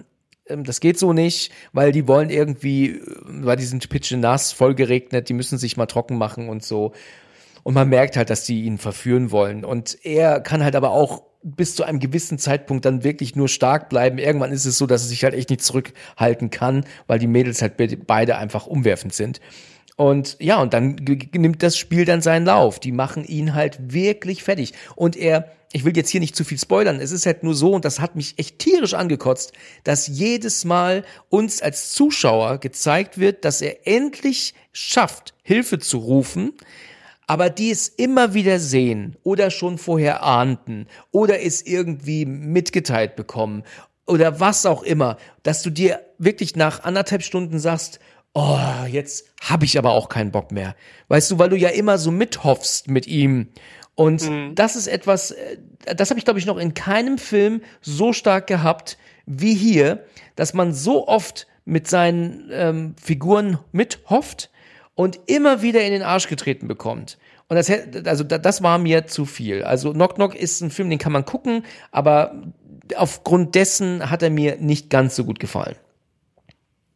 das geht so nicht, weil die wollen irgendwie, weil die sind pitschenass, voll geregnet, die müssen sich mal trocken machen und so. Und man merkt halt, dass die ihn verführen wollen. Und er kann halt aber auch bis zu einem gewissen Zeitpunkt dann wirklich nur stark bleiben. Irgendwann ist es so, dass er sich halt echt nicht zurückhalten kann, weil die Mädels halt beide einfach umwerfend sind. Und ja, und dann nimmt das Spiel dann seinen Lauf. Die machen ihn halt wirklich fertig. Und ich will jetzt hier nicht zu viel spoilern, es ist halt nur so, und das hat mich echt tierisch angekotzt, dass jedes Mal uns als Zuschauer gezeigt wird, dass er endlich schafft, Hilfe zu rufen, aber die es immer wieder sehen oder schon vorher ahnten oder es irgendwie mitgeteilt bekommen oder was auch immer, dass du dir wirklich nach 1,5 Stunden sagst, oh, jetzt habe ich aber auch keinen Bock mehr. Weißt du, weil du ja immer so mithoffst mit ihm. Und das ist etwas, das habe ich, glaube ich, noch in keinem Film so stark gehabt wie hier, dass man so oft mit seinen Figuren mithofft und immer wieder in den Arsch getreten bekommt. Und das war mir zu viel. Also Knock Knock ist ein Film, den kann man gucken, aber aufgrund dessen hat er mir nicht ganz so gut gefallen.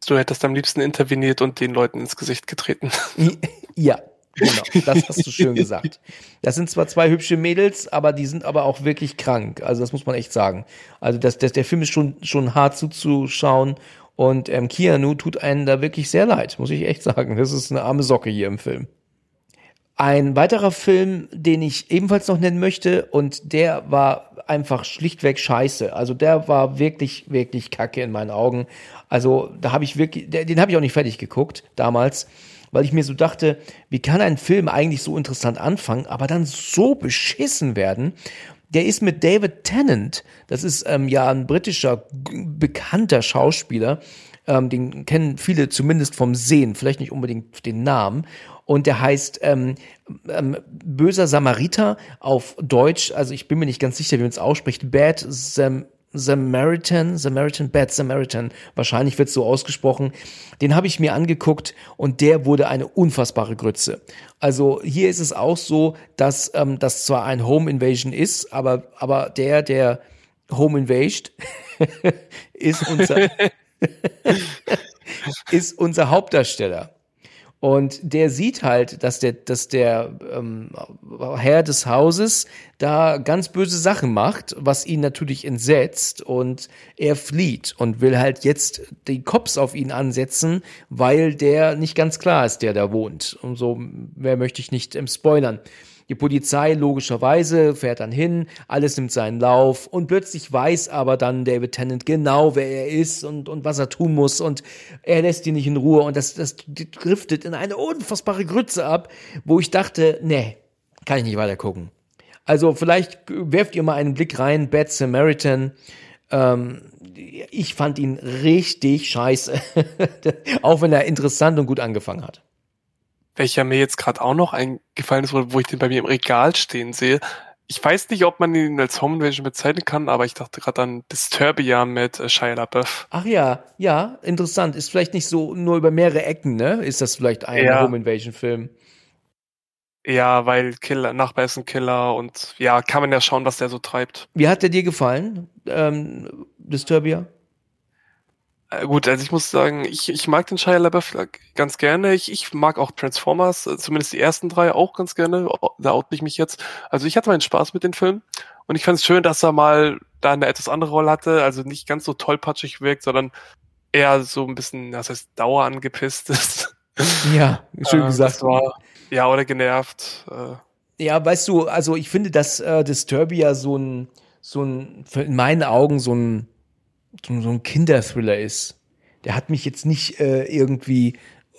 Du hättest am liebsten interveniert und den Leuten ins Gesicht getreten. Ja, genau, das hast du schön gesagt. Das sind zwar zwei hübsche Mädels, aber die sind aber auch wirklich krank. Also das muss man echt sagen. Also der Film ist schon hart zuzuschauen und Keanu tut einen da wirklich sehr leid, muss ich echt sagen. Das ist eine arme Socke hier im Film. Ein weiterer Film, den ich ebenfalls noch nennen möchte, und der war einfach schlichtweg scheiße. Also der war wirklich, wirklich kacke in meinen Augen. Also da habe ich wirklich, den habe ich auch nicht fertig geguckt damals, weil ich mir so dachte, wie kann ein Film eigentlich so interessant anfangen, aber dann so beschissen werden? Der ist mit David Tennant, das ist ja ein britischer, bekannter Schauspieler, den kennen viele zumindest vom Sehen, vielleicht nicht unbedingt den Namen. Und der heißt Böser Samariter auf Deutsch, also ich bin mir nicht ganz sicher, wie man es ausspricht, Bad Samaritan, Bad Samaritan, wahrscheinlich wird es so ausgesprochen. Den habe ich mir angeguckt und der wurde eine unfassbare Grütze. Also hier ist es auch so, dass das zwar ein Home Invasion ist, aber der Home Invaded ist unser Hauptdarsteller. Und der sieht halt, dass der Herr des Hauses da ganz böse Sachen macht, was ihn natürlich entsetzt, und er flieht und will halt jetzt die Cops auf ihn ansetzen, weil der nicht ganz klar ist, der da wohnt. Und so mehr möchte ich nicht spoilern. Die Polizei logischerweise fährt dann hin, alles nimmt seinen Lauf und plötzlich weiß aber dann David Tennant genau, wer er ist und was er tun muss, und er lässt ihn nicht in Ruhe, und das driftet in eine unfassbare Grütze ab, wo ich dachte, nee, kann ich nicht weiter gucken. Also vielleicht werft ihr mal einen Blick rein, Bad Samaritan. Ich fand ihn richtig scheiße, auch wenn er interessant und gut angefangen hat. Welcher mir jetzt gerade auch noch eingefallen ist, wo ich den bei mir im Regal stehen sehe. Ich weiß nicht, ob man ihn als Home Invasion bezeichnen kann, aber ich dachte gerade an Disturbia mit Shia LaBeouf. Ach ja, interessant. Ist vielleicht nicht so nur über mehrere Ecken, ne? Ist das vielleicht ein Home Invasion Film? Ja, weil Nachbar ist ein Killer und ja, kann man ja schauen, was der so treibt. Wie hat der dir gefallen, Disturbia? Gut, also ich muss sagen, ich mag den Shia LaBeouf ganz gerne. Ich mag auch Transformers, zumindest die ersten 3 auch ganz gerne. Da oute ich mich jetzt. Also ich hatte meinen Spaß mit den Filmen und ich fand es schön, dass er mal da eine etwas andere Rolle hatte, also nicht ganz so tollpatschig wirkt, sondern eher so ein bisschen, das heißt, dauerangepisst ist. Ja, schön gesagt. Ja, oder genervt. Ja, weißt du, also ich finde, dass Disturbia so ein in meinen Augen so ein Kinderthriller ist. Der hat mich jetzt nicht irgendwie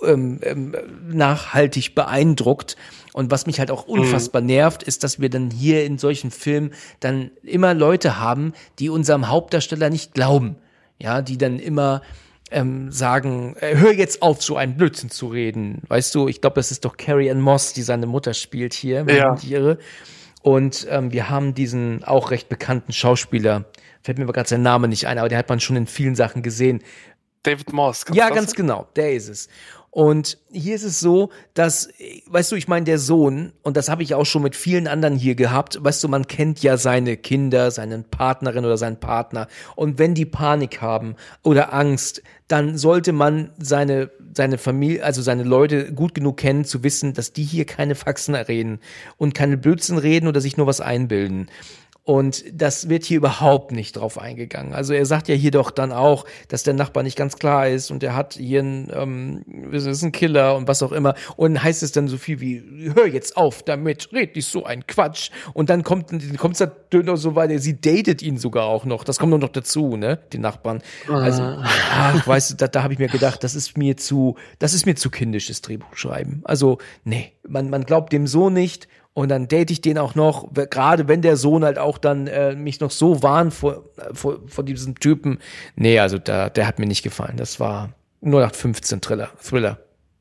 nachhaltig beeindruckt. Und was mich halt auch unfassbar nervt, ist, dass wir dann hier in solchen Filmen dann immer Leute haben, die unserem Hauptdarsteller nicht glauben. Ja, die dann immer sagen, hör jetzt auf, so einen Blödsinn zu reden. Weißt du, ich glaube, das ist doch Carrie-Anne Moss, die seine Mutter spielt hier, wenn ich mich nicht irre. Und wir haben diesen auch recht bekannten Schauspieler, fällt mir aber gerade sein Name nicht ein, aber den hat man schon in vielen Sachen gesehen. David Morse. Ja, ganz genau, der ist es. Und hier ist es so, dass, weißt du, ich meine, der Sohn, und das habe ich auch schon mit vielen anderen hier gehabt, weißt du, man kennt ja seine Kinder, seine Partnerin oder seinen Partner. Und wenn die Panik haben oder Angst, dann sollte man seine Familie, also seine Leute gut genug kennen, zu wissen, dass die hier keine Faxen reden und keine Blödsinn reden oder sich nur was einbilden. Und das wird hier überhaupt nicht drauf eingegangen. Also er sagt ja hier doch dann auch, dass der Nachbar nicht ganz klar ist und er hat hier ist ein Killer und was auch immer. Und heißt es dann so viel wie, hör jetzt auf damit, red nicht so ein Quatsch. Und dann kommt es dann so weiter, sie datet ihn sogar auch noch. Das kommt nur noch dazu, ne, die Nachbarn. Also, weißt du, da habe ich mir gedacht, das ist mir zu kindisches Drehbuchschreiben. Also, nee, man glaubt dem so nicht. Und dann date ich den auch noch, gerade wenn der Sohn halt auch dann mich noch so warnt vor diesem Typen. Nee, also der hat mir nicht gefallen. Das war 0815 Thriller.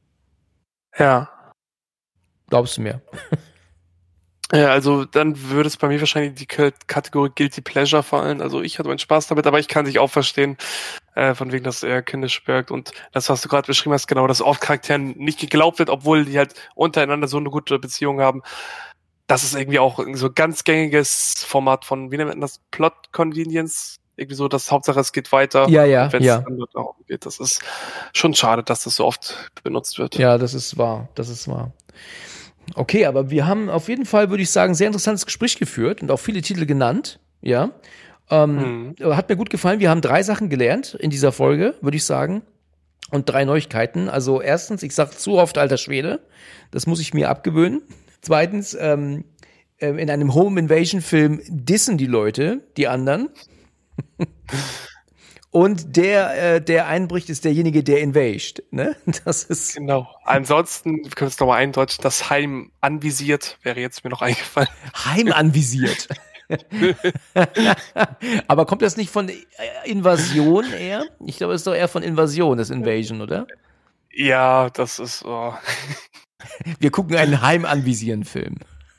Ja. Glaubst du mir? Ja, also dann würde es bei mir wahrscheinlich die Kategorie Guilty Pleasure fallen. Also ich hatte meinen Spaß damit, aber ich kann dich auch verstehen, von wegen, dass er kindisch wirkt. Und das, was du gerade beschrieben hast, genau, dass oft Charakteren nicht geglaubt wird, obwohl die halt untereinander so eine gute Beziehung haben. Das ist irgendwie auch so ein ganz gängiges Format von, wie nennt man das, Plot Convenience. irgendwie so, dass Hauptsache es geht weiter. Ja. Dann darum geht. Das ist schon schade, dass das so oft benutzt wird. Ja, das ist wahr. Okay, aber wir haben auf jeden Fall, würde ich sagen, sehr interessantes Gespräch geführt und auch viele Titel genannt. Ja. Hat mir gut gefallen. Wir haben 3 Sachen gelernt in dieser Folge, würde ich sagen. Und 3 Neuigkeiten. Also erstens, ich sage zu oft alter Schwede. Das muss ich mir abgewöhnen. Zweitens, in einem Home Invasion Film dissen die Leute, die anderen. Und der einbricht, ist derjenige, der invaded. Ne? Das ist genau. Ansonsten, wir können es nochmal eindeutschen, das Heim anvisiert, wäre jetzt mir noch eingefallen. Heim anvisiert. Aber kommt das nicht von Invasion eher? Ich glaube, es ist doch eher von Invasion, das Invasion, oder? Ja, das ist... Oh. Wir gucken einen Heim anvisieren Film.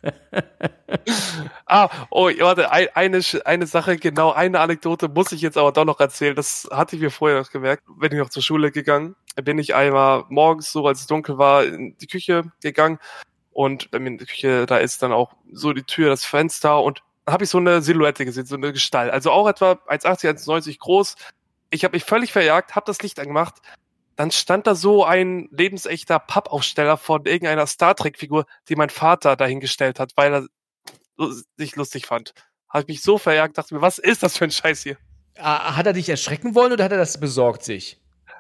Warte, eine Sache, genau, eine Anekdote muss ich jetzt aber doch noch erzählen. Das hatte ich mir vorher noch gemerkt. Bin ich noch zur Schule gegangen, bin ich einmal morgens, so als es dunkel war, in die Küche gegangen. Und bei mir in der Küche, da ist dann auch so die Tür, das Fenster, und habe ich so eine Silhouette gesehen, so eine Gestalt. Also auch etwa 1,80, 1,90 groß. Ich habe mich völlig verjagt, habe das Licht angemacht. Dann stand da so ein lebensechter Pappaufsteller von irgendeiner Star-Trek-Figur, die mein Vater dahingestellt hat, weil er sich lustig fand. Habe ich mich so verjagt, dachte mir, was ist das für ein Scheiß hier? Hat er dich erschrecken wollen oder hat er das besorgt sich?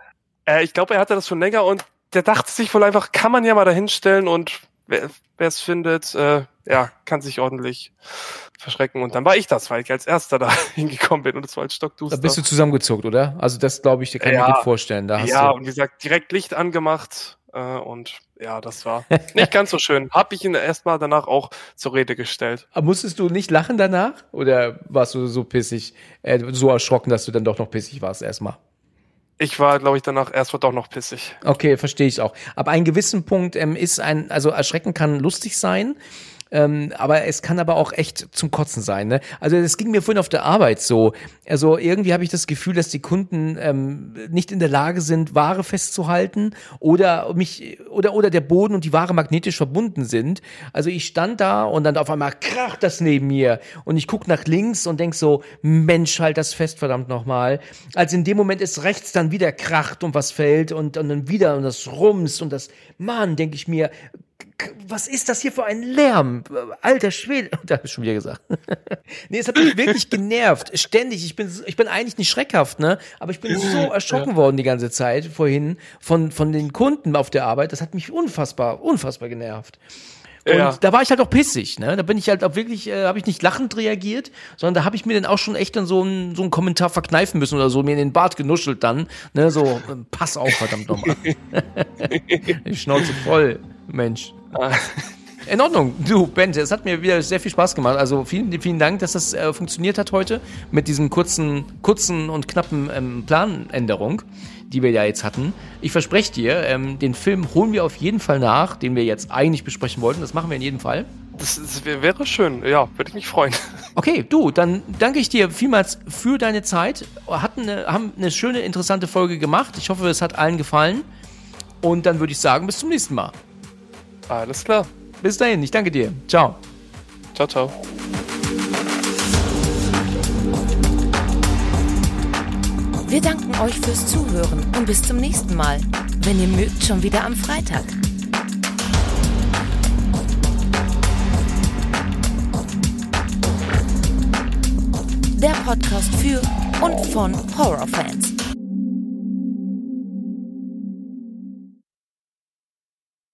Ich glaube, er hatte das schon länger und der dachte sich wohl einfach, kann man ja mal dahinstellen und wer es findet, kann sich ordentlich verschrecken. Und dann war ich das, weil ich als Erster da hingekommen bin und es war halt stockduster. Da bist du zusammengezuckt, oder? Also das, glaube ich, kann ich mir gut vorstellen. Da hast du und wie gesagt, direkt Licht angemacht und ja, das war nicht ganz so schön. Hab ich ihn erstmal danach auch zur Rede gestellt. Aber musstest du nicht lachen danach? Oder warst du so pissig, so erschrocken, dass du dann doch noch pissig warst erstmal? Ich war, glaube ich, danach erstmal doch noch pissig. Okay, verstehe ich auch. Ab einem gewissen Punkt also erschrecken kann lustig sein, aber es kann aber auch echt zum Kotzen sein, ne? Also das ging mir vorhin auf der Arbeit so. Also irgendwie habe ich das Gefühl, dass die Kunden nicht in der Lage sind, Ware festzuhalten oder der Boden und die Ware magnetisch verbunden sind. Also ich stand da und dann auf einmal kracht das neben mir und ich gucke nach links und denk so, Mensch, halt das fest, verdammt nochmal. Also in dem Moment ist rechts dann wieder kracht und was fällt und dann wieder und das rumst und das, Mann, denke ich mir, was ist das hier für ein Lärm? Alter Schwede. Da hab ich schon wieder gesagt. Nee, es hat mich wirklich genervt. Ständig. Ich bin eigentlich nicht schreckhaft, ne? Aber ich bin so erschrocken worden die ganze Zeit vorhin von den Kunden auf der Arbeit. Das hat mich unfassbar genervt. Und da war ich halt auch pissig, ne? Da bin ich halt auch wirklich, habe ich nicht lachend reagiert, sondern da habe ich mir dann auch schon echt dann so einen Kommentar verkneifen müssen oder so, mir in den Bart genuschelt dann, ne? So, pass auf, verdammt nochmal. Die Schnauze voll, Mensch. In Ordnung, du, Bente, es hat mir wieder sehr viel Spaß gemacht. Also vielen, vielen Dank, dass das funktioniert hat heute mit diesem kurzen und knappen Planänderung, die wir ja jetzt hatten. Ich verspreche dir, den Film holen wir auf jeden Fall nach, den wir jetzt eigentlich besprechen wollten. Das machen wir in jedem Fall. Das wäre schön, ja, würde ich mich freuen. Okay, du, dann danke ich dir vielmals für deine Zeit. Haben eine schöne, interessante Folge gemacht. Ich hoffe, es hat allen gefallen. Und dann würde ich sagen, bis zum nächsten Mal. Alles klar. Bis dahin, ich danke dir. Ciao. Ciao, ciao. Wir danken euch fürs Zuhören und bis zum nächsten Mal. Wenn ihr mögt, schon wieder am Freitag. Der Podcast für und von Horrorfans.